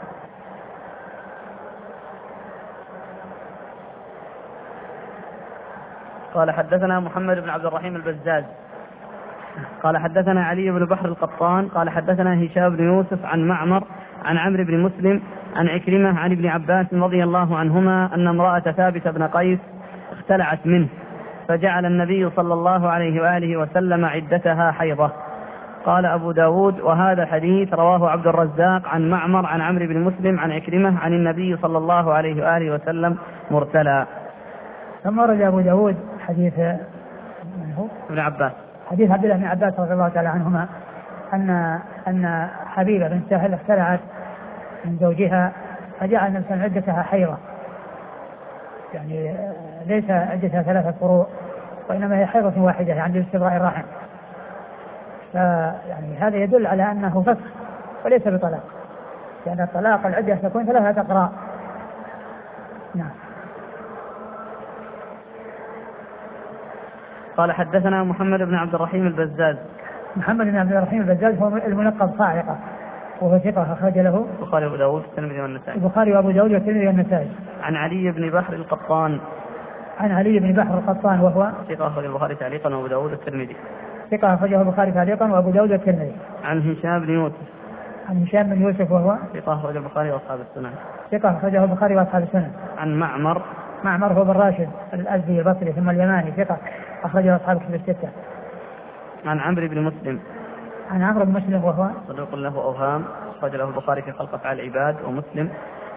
قال حدثنا محمد بن عبد الرحيم البزاز قال حدثنا علي بن بحر القطان قال حدثنا هشام بن يوسف عن معمر عن عمرو بن مسلم عن عكرمة عن ابن عباس رضي الله عنهما أن امرأة ثابت بن قيس اختلعت منه فجعل النبي صلى الله عليه وآله وسلم عدتها حيضة. قال أبو داود وهذا الحديث رواه عبد الرزاق عن معمر عن عمرو بن مسلم عن عكرمة عن النبي صلى الله عليه وآله وسلم مرسلا. ثم ورد أبو داود حديث ابن عباس، حديث عبد الله بن عباس رضي الله تعالى عنهما أن حبيبة بنت سهل اختلعت من زوجها فجعل نفسا عدتها حيضة، يعني ليس عدتها 3 فروع وإنما هي حيضة واحدة يعني لاستبراء الرحم، فيعني هذا يدل على أنه فسخ وليس بطلاق، لأن الطلاق العدة تكون 3 أقراء. نعم. قال حدثنا محمد بن عبد الرحيم البزاز. محمد بن عبد الرحيم البزاز هو الملقب صاعقة وهو ثقة أخرج له البخاري وأبو داود والترمذي والنسائي. البخاري وأبو داود والترمذي والنسائي. عن علي بن بحر القطان. عن علي بن بحر القطان وهو ثقة أخرج البخاري تعليقا وأبو داود والترمذي. ثقة أخرجه البخاري تعليقا وأبو داود والترمذي. عن هشام بن يوسف. عن هشام بن يوسف وهو ثقة أخرج البخاري وأصحاب السنن. ثقة أخرجه البخاري وأصحاب السنن. عن معمر. معمر هو بن راشد الأزدي البصري ثم اليماني ثقة أخرجه أصحاب الكتب الستة. عن عمرو بن مسلم. عن عمرو بن مسلم وهو صدوق له أوهام أخرج له البخاري في خلق أفعال العباد ومسلم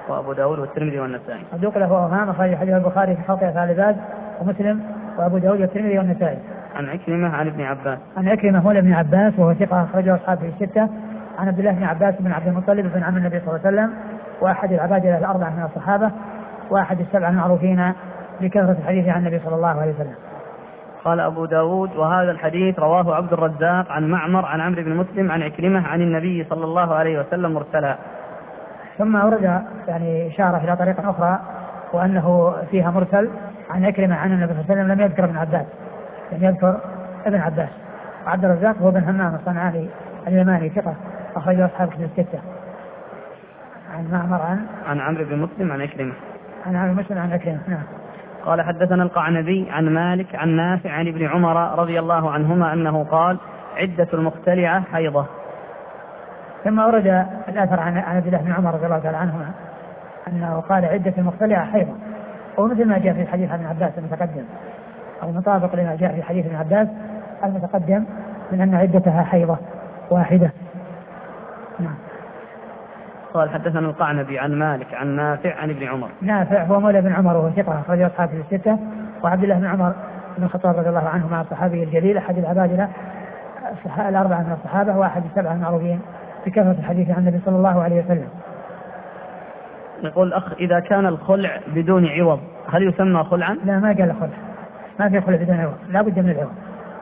وأبو داود والترمذي والنسائي. صدوق له أوهام، أخرج حديث البخاري في خلق أفعال العباد ومسلم وأبو داود والترمذي والنسائي. عن عكرمة عن ابن عباس. عن عكرمة مولى ابن عباس وهو ثقة أخرجه أصحابه الستة. عن عبد الله بن عباس بن عبد المطلب بن عم النبي صلى الله عليه وسلم، وأحد العبادلة الأربعة من الصحابة، وأحد السبعة المعروفين بكثرة الحديث عن النبي صلى الله عليه وسلم. قال أبو داود: وهذا الحديث رواه عبد الرزاق عن معمر عن عمرو بن مسلم عن عكرمة عن النبي صلى الله عليه وسلم مرسلا. ثم ورد يعني إشارة إلى طريقة أخرى وأنه فيها مرسل عن عكرمة عن النبي صلى الله عليه وسلم، لم يذكر ابن عباس، لم يذكر ابن عباس. وعبد الرزاق هو بن همام الصنعاني اليماني ثقة أخرجه أصحاب كتب الستة. عن معمر عن عمرو بن مسلم عن عكرمة عن عمرو بن مسلم عن عكرمة. نعم. قال: حدثنا القعنبي عن مالك عن نافع عن ابن عمر رضي الله عنهما أنه قال: عدة المختلعة حيضة. ثم ورد الأثر عن عبد الله بن عمر رضي الله تعالى عنهما أنه قال: عدة المختلعة حيضة، ومثل ما جاء في حديث ابن عباس المتقدم، أو مطابق لما جاء في حديث ابن عباس المتقدم من أن عدتها حيضة واحدة. نعم. قال: حدثنا القعنبي عن مالك عن نافع عن ابن عمر. نافع هو مولى بن عمر وهو ثقة أخرجه أصحاب الستة. وعبد الله بن عمر بن الخطاب رضي الله عنه مع الصحابي الجليل أحد العبادلة الأربعة من الصحابة، وأحد السبعة المعروفين بكثرة الحديث عن النبي صلى الله عليه وسلم. يقول الأخ: إذا كان الخلع بدون عوض هل يسمى خلعا؟ لا، ما قال خلع، ما في خلع بدون عوض، لا بد من العوض.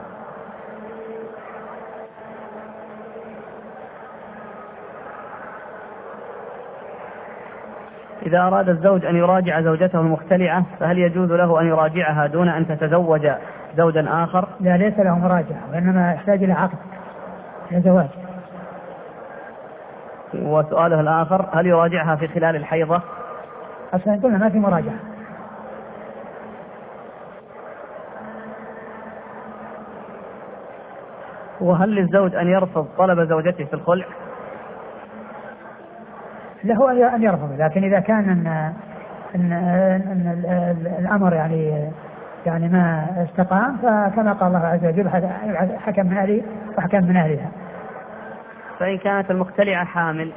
إذا أراد الزوج أن يراجع زوجته المختلعة فهل يجوز له أن يراجعها دون أن تتزوج زوجا آخر؟ لا، ليس له مراجعة، وإنما يحتاج إلى عقد للزواج. وسؤاله الآخر: هل يراجعها في خلال الحيضة؟ أصلا قلنا ما في مراجعة. وهل للزوج أن يرفض طلب زوجته في الخلع؟ له أن يرفض، لكن إذا كان أن الأمر يعني ما استقام، فكما قال الله عز وجل: حكم من أهله وحكم من أهلها. فإن كانت المختلعة حامل؟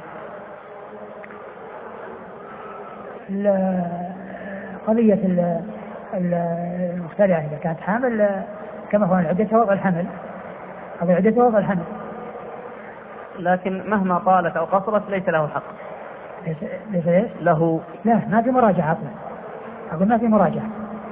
قضية المختلعة إذا كانت حامل كما هو عدتها وضع الحمل، أو عدتها وضع الحمل، لكن مهما طالت أو قصرت ليس له حق. ليس له؟ لا، ما في مراجعة أصلا، أقول ما في مراجعة.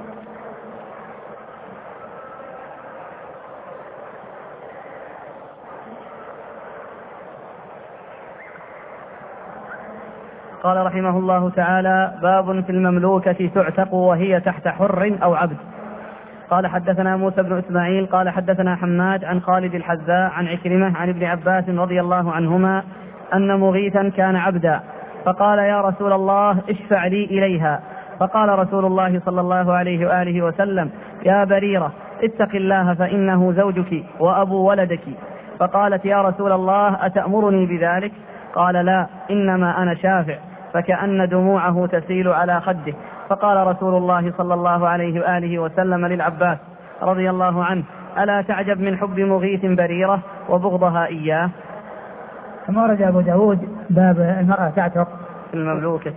قال رحمه الله تعالى: باب في المملوكة تعتق وهي تحت حر أو عبد. قال: حدثنا موسى بن إسماعيل قال: حدثنا حماد عن خالد الحذاء عن عكرمة عن ابن عباس رضي الله عنهما أن مغيثا كان عبدا، فقال: يا رسول الله اشفع لي إليها. فقال رسول الله صلى الله عليه وآله وسلم: يا بريرة اتق الله فإنه زوجك وأبو ولدك. فقالت: يا رسول الله أتأمرني بذلك؟ قال: لا، إنما أنا شافع. فكأن دموعه تسيل على خده. فقال رسول الله صلى الله عليه وآله وسلم للعباس رضي الله عنه: ألا تعجب من حب مغيث بريرة وبغضها إياه؟ ثم ورد أبو داود باب المرأة تعتق في المملوكة.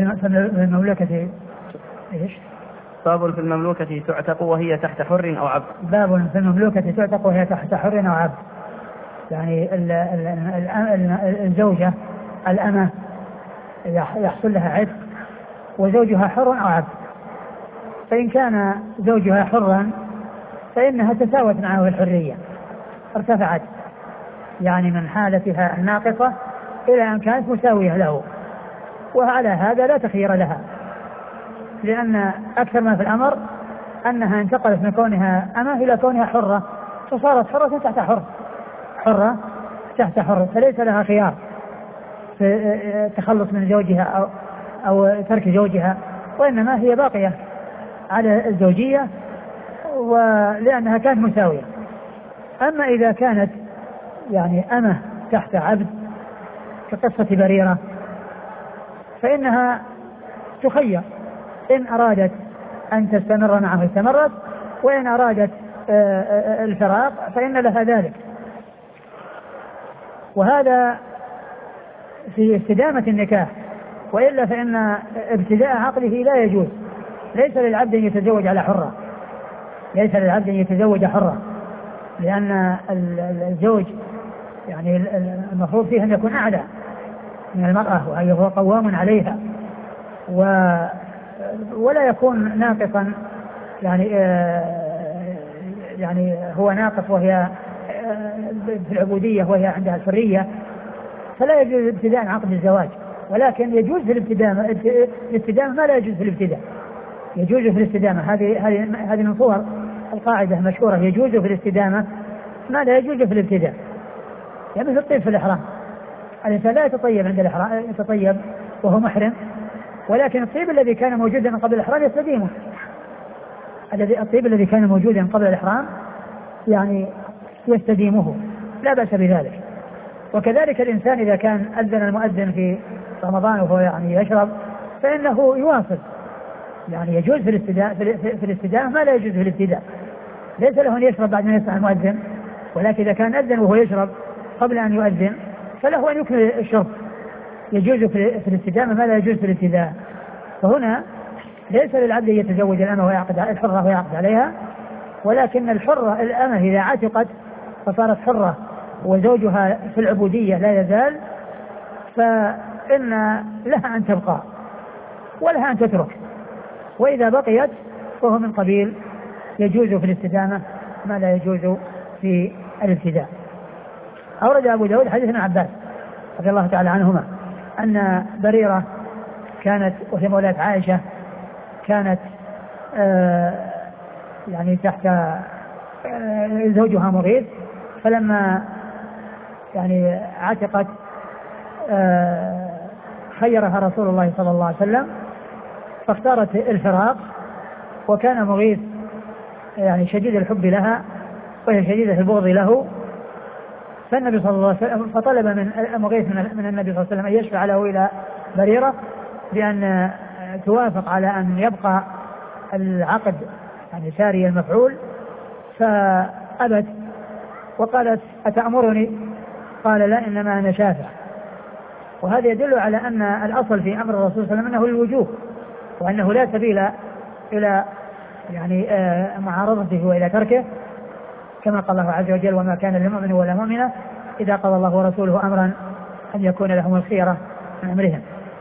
إيش؟ باب في المملوكة تعتق وهي تحت حر أو عبد. باب في المملوكة تعتق وهي تحت حر أو عبد، يعني الزوجة الأمة يحصل لها عتق وزوجها حر أو عبد. فإن كان زوجها حرا فإنها تساوت معه في الحرية، ارتفعت يعني من حالتها الناقصة إلى أن كانت مساوية له، وعلى هذا لا تخير لها، لأن أكثر ما في الأمر أنها انتقلت من كونها أمة إلى كونها حرة، فصارت حرة تحت حر، حرة تحت حر، فليس لها خيار في التخلص من زوجها أو ترك زوجها، وإنما هي باقية على الزوجية ولأنها كانت مساوية. أما إذا كانت يعني أمة تحت عبد كقصة بريرة فإنها تخير، إن أرادت أن تستمر معه استمرت، وإن أرادت الفراق فإن لها ذلك. وهذا في استدامة النكاح، وإلا فإن ابتداء عقله لا يجوز. ليس للعبد أن يتزوج على حرة، ليس للعبد أن يتزوج حرة، لأن الزوج يعني المفروض فيه أن يكون أعلى من المرأة وأن هو قوام عليها، ولا يكون ناقصا يعني هو ناقص وهي في العبودية وهي عندها الحرية، فلا يجوز ابتداء عقد الزواج. ولكن يجوز في الاستدامة ما لا يجوز في الابتداء، يجوز في الاستدامة. هذه من صور القاعدة المشهورة، يجوز في الاستدامة ما لا يجوز في الابتداء. يعني مثل الطيب في الإحرام، الإنسان لا يتطيب عند الإحرام، يتطيب وهو محرم، ولكن الطيب الذي كان موجودا قبل الإحرام يستديمه. الطيب الذي كان موجودا قبل الإحرام يعني يستديمه، لا بأس بذلك. وكذلك الإنسان إذا كان أذن المؤذن في رمضان وهو يعني يشرب فإنه يواصل، يعني يجوز في الاستدامة ما لا يجوز في الابتداء. ليس له أن يشرب بعد ما يسمع المؤذن، ولكن إذا كان أذن وهو يشرب قبل أن يؤذن فله أن يكمل الشرب. يجوز في الاستدامة ما لا يجوز في الابتداء. فهنا ليس للعبد أن يتزوج الأمة ويعقد الحرة ويعقد عليها، ولكن الحرة الأمة إذا عتقت فصارت حرة وزوجها في العبودية لا يزال، فإن لها أن تبقى ولها أن تترك، وإذا بقيت فهو من قبيل يجوز في الاستدامة ما لا يجوز في الابتداء. أورد أبو داود حديث ابن عباس رضي الله تعالى عنهما أن بريرة كانت وهي مولاة عائشة كانت يعني تحت زوجها مغيث، فلما يعني عتقت خيرها رسول الله صلى الله عليه وسلم فاختارت الفراق، وكان مغيث يعني شديد الحب لها وهي شديدة البغض له، فالنبي صلى الله عليه وسلم فطلب من مغيث من النبي صلى الله عليه وسلم أن يشفع له إلى بريرة بأن توافق على أن يبقى العقد يعني ساري المفعول، فأبت وقالت أتأمرني؟ قال لا، إنما أنا شافع. وهذا يدل على أن الأصل في أمر الرسول صلى الله عليه وسلم أنه الوجوب، وأنه لا سبيل إلى يعني معارضته وإلى تركه، كما قال الله عز وجل وما كان لمؤمن ولا مؤمنة إذا قضى الله ورسوله أمرا أن يكون لهم الخيرة من أمرهم.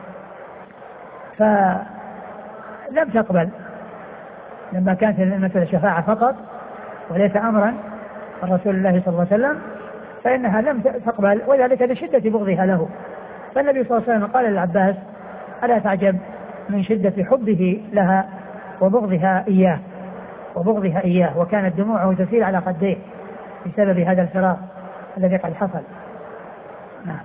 فلم تقبل لما كانت المسألة شفاعة فقط وليس أمرا رسول الله صلى الله عليه وسلم، فإنها لم تقبل، وذلك لشدة بغضها له. فالنبي صلى الله عليه وسلم قال للعباس ألا تعجب من شدة حبه لها وبغضها إياه، وكانت دموعه تسيل على خديه بسبب هذا الفراق الذي قد حصل. نعم.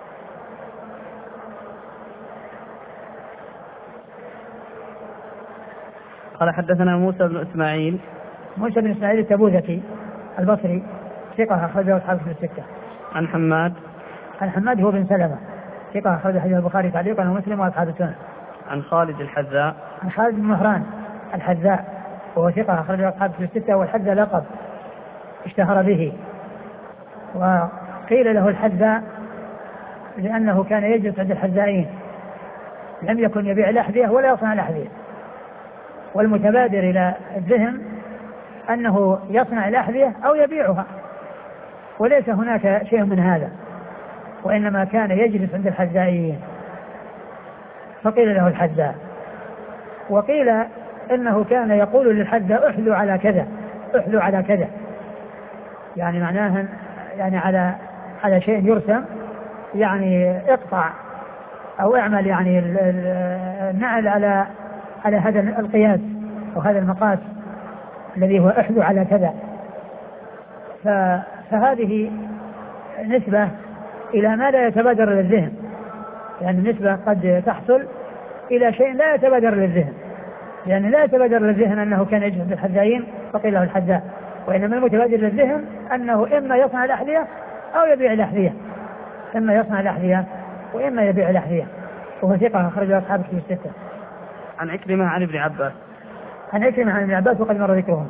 قال حدثنا موسى بن إسماعيل التبوذكي البصري ثقة أخرجه أصحاب الكتب الستة. عن حماد هو بن سلمة ثقة أخرج حديث البخاري تعليقا ومسلم وأصحاب السنن. عن خالد بن مهران الحذاء وهو ثقة أخرجه أصحاب الكتب الستة، والحذاء لقب اشتهر به، وقيل له الحذاء لأنه كان يجلس عند الحذائين، لم يكن يبيع الأحذية ولا يصنع الأحذية، والمتبادر إلى الذهن أنه يصنع الأحذية أو يبيعها، وليس هناك شيء من هذا، وإنما كان يجلس عند الحذائين فقيل له الحذاء. وقيل إنه كان يقول للحذاء احذو على كذا، يعني معناه يعني على شيء يرسم، يعني اقطع أو اعمل يعني النعل على هذا القياس أو هذا المقاس الذي هو احذو على كذا. فهذه نسبة إلى ما لا يتبادر للذهن، يعني النسبة قد تحصل إلى شيء لا يتبادر للذهن، يعني لا يتبادر للذهن أنه كان يجلس بالحذائين فقيل له الحذاء، وإنما المتبادر للذهن أنه إما يصنع الأحذية أو يبيع الأحذية، إما يصنع الأحذية وإما يبيع الأحذية، وهو ثقة أخرجه أصحاب الكتب الستة. عن عكرمة عن ابن عباس وقد مر ذكرهم.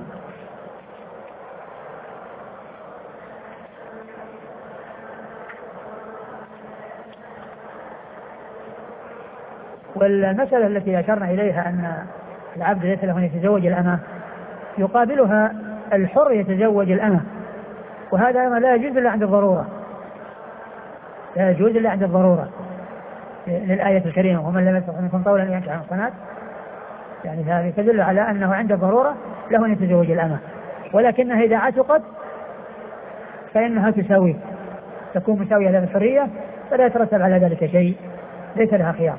والمسألة التي أشرنا إليها أن العبد ليس له أن يتزوج الأمة يقابلها الحر يتزوج الأمة، وهذا لا يجوز إلا عند الضرورة، لا يجوز إلا عند الضرورة للآية الكريمة ومن لم يستطع منكم طولا أن ينكح المحصنات، يعني هذه تدل على أنه عند الضرورة له أن يتزوج الأمة، ولكنها إذا عتقت فإنها تساويه، تكون مساوية لها الحرية فلا يترتب على ذلك شيء، ليس لها خيار.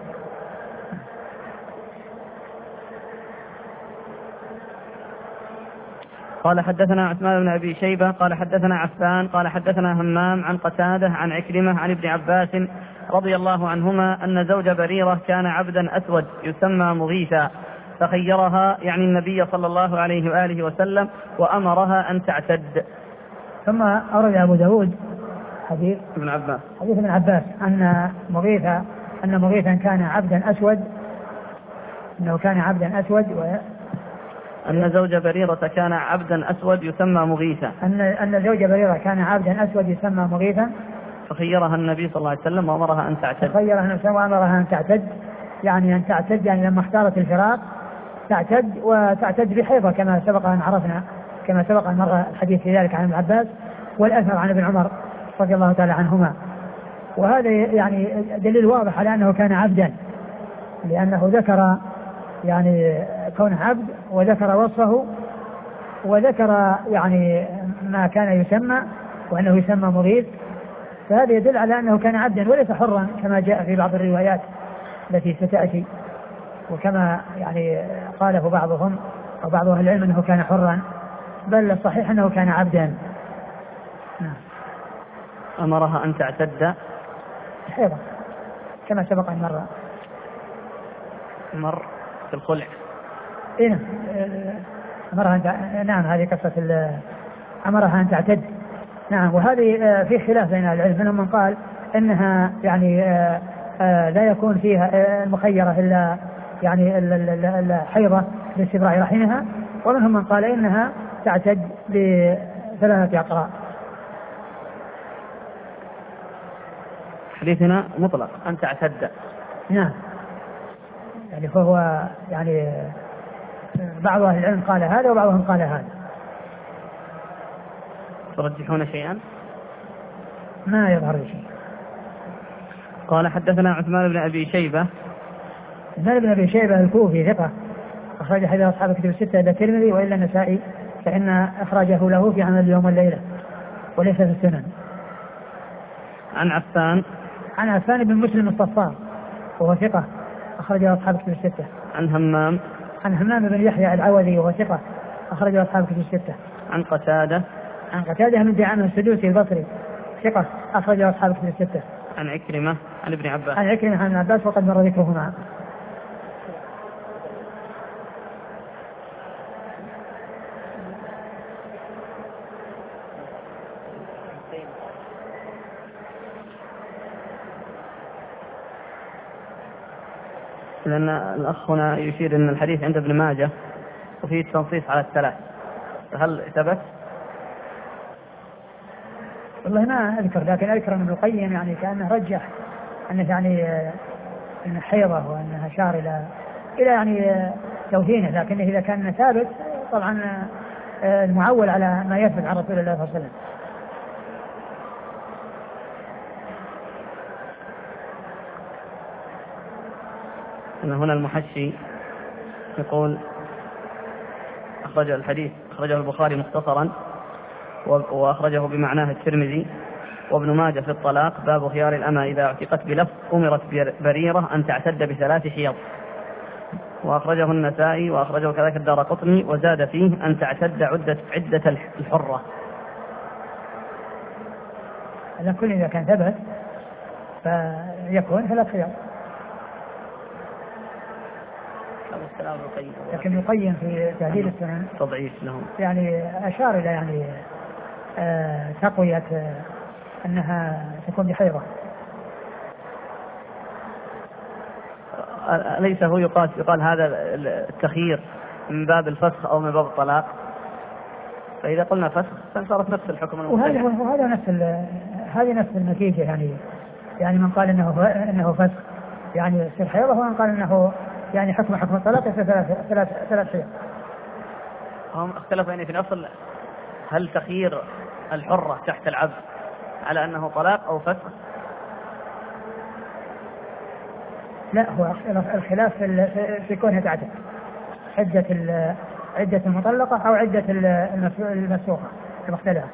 قال حدثنا عثمان بن أبي شيبة قال حدثنا عفان قال حدثنا همام عن قتادة عن عكرمة عن ابن عباس رضي الله عنهما أن زوج بريرة كان عبدا أسود يسمى مغيثا، فخيرها يعني النبي صلى الله عليه وآله وسلم وأمرها أن تعتد. ثم أورد أبو داود حديث ابن عباس أن مغيثا كان عبدا أسود، أنه كان عبدا أسود أن زوج بريرة كان عبدا أسود يسمى مغيثا، أن زوج بريرة كان عبدا أسود يسمى مغيثا، فخيرها النبي صلى الله عليه وسلم وأمرها أن تعتد. وأمرها أن تعتد، يعني أن تعتد يعني لما اختارت الفراق تعتد، وتعتد بحيضة كما سبق أن عرفنا، كما سبق أن مر الحديث في ذلك عن ابن عباس والأثر عن ابن عمر رضي الله تعالى عنهما. وهذا يعني دليل واضح على أنه كان عبدا، لأنه ذكر يعني كون عبد وذكر وصفه وذكر يعني ما كان يسمى وأنه يسمى مغيث، فهذا يدل على أنه كان عبدا وليس حرا كما جاء في بعض الروايات التي ستأتي، وكما يعني قاله بعضهم وبعض أهل العلم أنه كان حرا، بل الصحيح أنه كان عبدا. أمرها أن تعتد حيضا كما سبق أن مر في الخلع. إيه أمرها نعم، هذه قصة أمرها أن تعتد. نعم، وهذه في خلاف بين العلم، منهم من قال إنها يعني لا يكون فيها المخيرة إلا يعني الحيضة لاستبراء رحمها، ومنهم من قال إنها تعتد ب3 أقراء. حديثنا مطلق أن تعتد. نعم، يعني فهو يعني بعض أهل العلم قال هذا وبعضهم قال هذا. ترجحون شيئا؟ ما يظهر لي شيء. قال حدثنا عثمان بن أبي شيبة. عثمان بن أبي شيبة الكوفي ثقة، أخرج حديث أصحاب الكتب الستة إلا الترمذي وإلا النسائي، فإن إخراجه له في عمل اليوم والليلة وليس في السنن. عن عفان بن مسلم الصفار وهو ثقة، أخرج أصحاب الكتب الستة. عن همام بن يحيى العوذي وهو ثقة، أخرج أصحاب الكتب الستة. عن قتادة من دعامة السدوسي البصري ثقة، أخرج أصحاب الكتب الستة. عن عكرمة عن ابن عباس وقد مر ذكرهما. لأن الأخ هنا يشير أن الحديث عند ابن ماجه وفيه التنصيص على 3، فهل ثبت؟ والله ما أذكر، لكن أذكر أن ابن القيم يعني كأنه رجح أنه يعني أنه حيضة وأنها شار إلى يعني توهينه، لكن إذا كان ثابت طبعا المعول على ما يثبت عن رسول الله صلى الله عليه وسلم. أن هنا المحشي يقول أخرجه البخاري مختصرا وأخرجه بمعناه الترمذي وابن ماجه في الطلاق باب خيار الأمة إذا اعتقت بلفظ أمرت بريرة أن تعتد ب3 حيض، وأخرجه النسائي وأخرجه كذلك الدارقطني وزاد فيه أن تعتد عدة الحرة. على كل إذا كان ثبت فيكون 3 حيض. لكن يقيم في تهذيب السنن تضعيف لهم، يعني أشار إلى يعني تقوية أنها تكون بحيضة. ليس هو يقال هذا التخيير من باب الفسخ أو من باب الطلاق، فإذا قلنا فسخ فصارت نفس الحكم وهذا هذه نفس النتيجة، يعني من قال إنه فسخ يعني يصير حيضة، ومن قال أنه يعني حكم الطلاق في ثلاث حيض. هم اختلفوا يعني في الأصل، هل تخيير الحرة تحت العبد على أنه طلاق أو فسخ؟ لا، هو الخلاف في كونها تعتد عدة المطلقة أو عدة المسوخة المختلفة.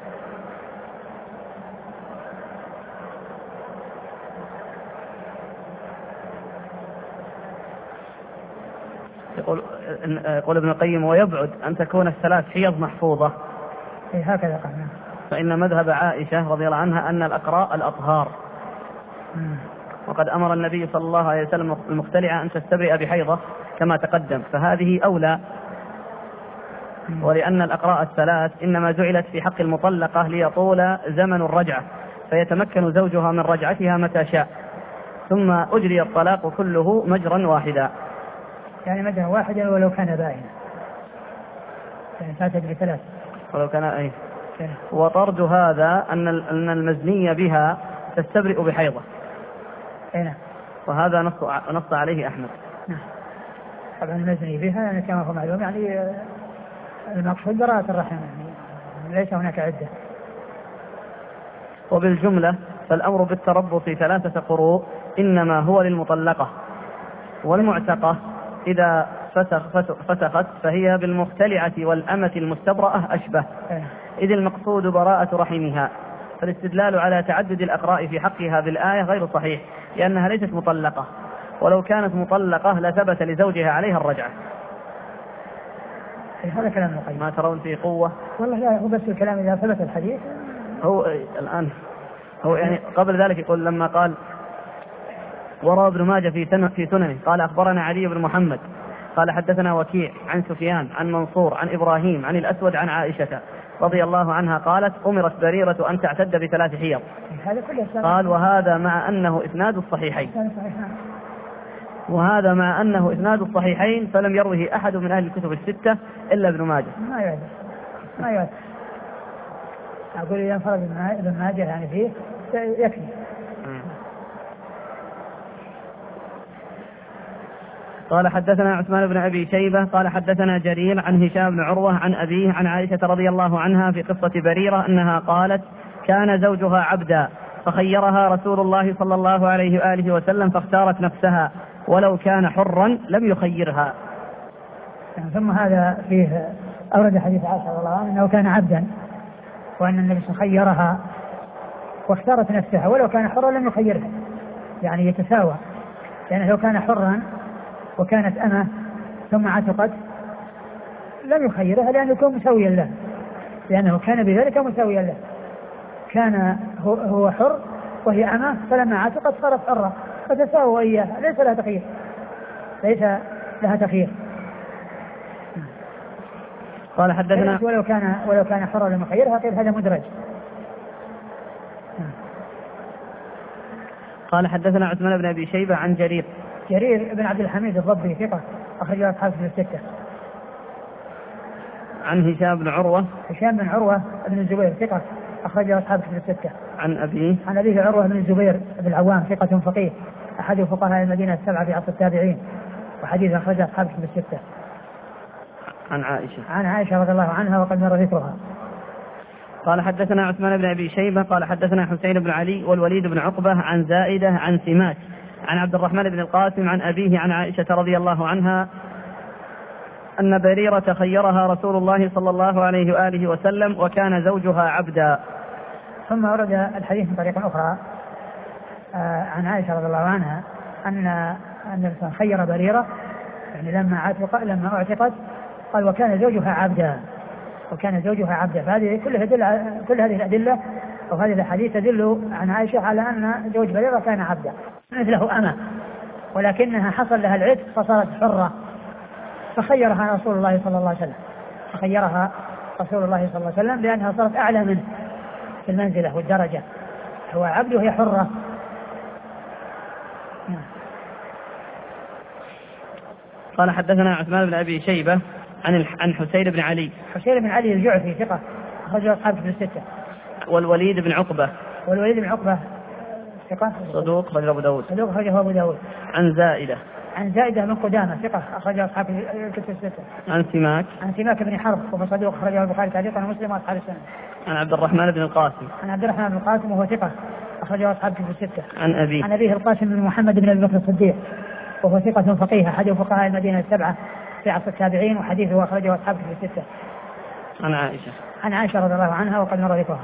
يقول ابن القيم: ويبعد أن تكون الثلاث حيض محفوظة. هكذا قلنا. فإن مذهب عائشة رضي الله عنها أن الأقراء الأطهار، وقد أمر النبي صلى الله عليه وسلم المختلعة أن تستبرئ بحيضة كما تقدم، فهذه أولى. ولأن الأقراء الثلاث إنما جعلت في حق المطلقة ليطول زمن الرجعة، فيتمكن زوجها من رجعتها متى شاء، ثم أجري الطلاق كله مجرا واحدا. يعني مجرا واحدا ولو كان بائنا، يعني فاتت بثلاث ولو كان أي. وطرد هذا أن المزنية بها تستبرئ بحيضة. نعم. وهذا نص عليه أحمد. نعم. طبعا المزني بها يعني كما هو معلوم، يعني المقصود براءة الرحم، يعني ليس هناك عدة. وبالجملة فالأمر بالتربص 3 قروء إنما هو للمطلقة، والمعتقة إذا فسخت فهي بالمختلعة والأمة المستبرأة أشبه، إذ المقصود براءة رحمها. فالاستدلال على تعدد الأقراء في حقها بالآية غير صحيح، لأنها ليست مطلقة، ولو كانت مطلقة لثبت لزوجها عليها الرجعة. هذا كلام القيم. ما ترون فيه قوة؟ والله لا، هو بس الكلام إذا ثبت الحديث. هو الآن هو يعني قبل ذلك يقول لما قال: وروى ابن ماجه في سننه قال: أخبرنا علي بن محمد قال حدثنا وكيع عن سفيان عن منصور عن إبراهيم عن الأسود عن عائشة رضي الله عنها قالت: أمرت بريرة أن تعتد ب3 حيض. قال: وهذا مع أنه إسناد الصحيحين، فلم يروه أحد من أهل الكتب الستة إلا ابن ماجه. ما يعد. أقول إذا انفرد ابن ماجه يعني فيه يكفي. قال: حدثنا عثمان بن أبي شيبة قال حدثنا جرير عن هشام بن عروة عن أبيه عن عائشة رضي الله عنها في قصة بريرة أنها قالت: كان زوجها عبدا فخيرها رسول الله صلى الله عليه وآله وسلم فاختارت نفسها، ولو كان حرا لم يخيرها. ثم هذا فيه أورد حديث عائشة رضي الله عنها أنه كان عبدا، وأن النبي خيرها واختارت نفسها، ولو كان حرا لم يخيرها، يعني يتساوى. يعني لو كان حرا وكانت أمة ثم عتقت لم يخيرها، لأنه يكون مساويا له، لأنه كان بذلك مساويا له. كان هو حر وهي أمة، فلما عتقت صارت حرة فتساوى إياها، ليس لها تخيير. قال: حدثنا ولو كان حرا لم يخيرها، قيل هذا مدرج. قال: حدثنا عثمان بن أبي شيبة عن جرير بن عبد الحميد الضبي ثقة أخرج أصحاب الستة. عن هشام بن عروة بن الزبير ثقة أخرج أصحاب الستة. عن أبيه عروة بن الزبير بن العوام ثقة فقيه أحد فقهاء المدينة 7 في عصر التابعين، وحديث أخرج أصحاب الستة. عن عائشة رضي الله عنها وقد مر ذكرها. قال: حدثنا عثمان بن أبي شيبة قال حدثنا حسين بن علي والوليد بن عقبة عن زائدة عن سماك عن عبد الرحمن بن القاسم عن أبيه عن عائشة رضي الله عنها أن بريرة خيرها رسول الله صلى الله عليه وآله وسلم وكان زوجها عبدا. ثم ورد الحديث من طريق أخرى عن عائشة رضي الله عنها أن النبي خير بريرة، يعني لما اعتقت قال: وكان زوجها عبدا. فهذه كل هذه الأدلة وهذه الحديث تدل عن عائشة على أن زوج بريرة كان عبدا مثله أمة، ولكنها حصل لها العتق فصارت حرة، فخيرها رسول الله صلى الله عليه وسلم لأنها صارت أعلى منه في المنزلة والدرجة، هو عبد وهي حرة. قال: حدثنا عثمان بن أبي شيبة عن حسين بن علي الجعفي ثقة أخرج أصحاب الستة. والوليد بن عقبة ثقة صدوق أخرجه أبو داود. صدوق أخرجه أبو داود. عن زائدة. عن زائدة بن قدامة ثقة أخرجه أصحاب الكتب الستة. عن سماك. عن سماك بن حرب وهو صدوق أخرجه البخاري تعليقا ومسلم وأصحاب السنة. عن عبد الرحمن بن القاسم. عن عبد الرحمن بن القاسم وهو ثقة أخرجه أصحاب الكتب الستة. عن أبيه. عن أبيه القاسم بن محمد بن أبي بكر الصديق وهو ثقة فقيه أحد فقهاء المدينة السبعة في عصر التابعين وحديثه أخرجه أصحاب الكتب الستة. عن عائشة. عن عائشة رضي الله عنها وقد مر ذكرها.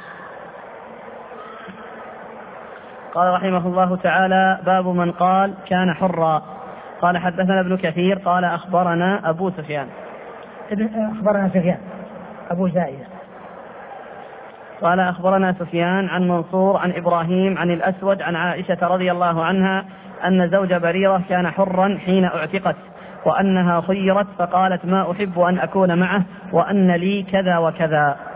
قال رحمه الله تعالى: باب من قال كان حرا. قال حدثنا ابن كثير قال أخبرنا أبو سفيان. أخبرنا سفيان أبو زائدة. قال أخبرنا سفيان عن منصور عن إبراهيم عن الأسود عن عائشة رضي الله عنها أن زوج بريرة كان حرا حين اعتقت وأنها خيرت فقالت: ما أحب أن أكون معه وأن لي كذا وكذا.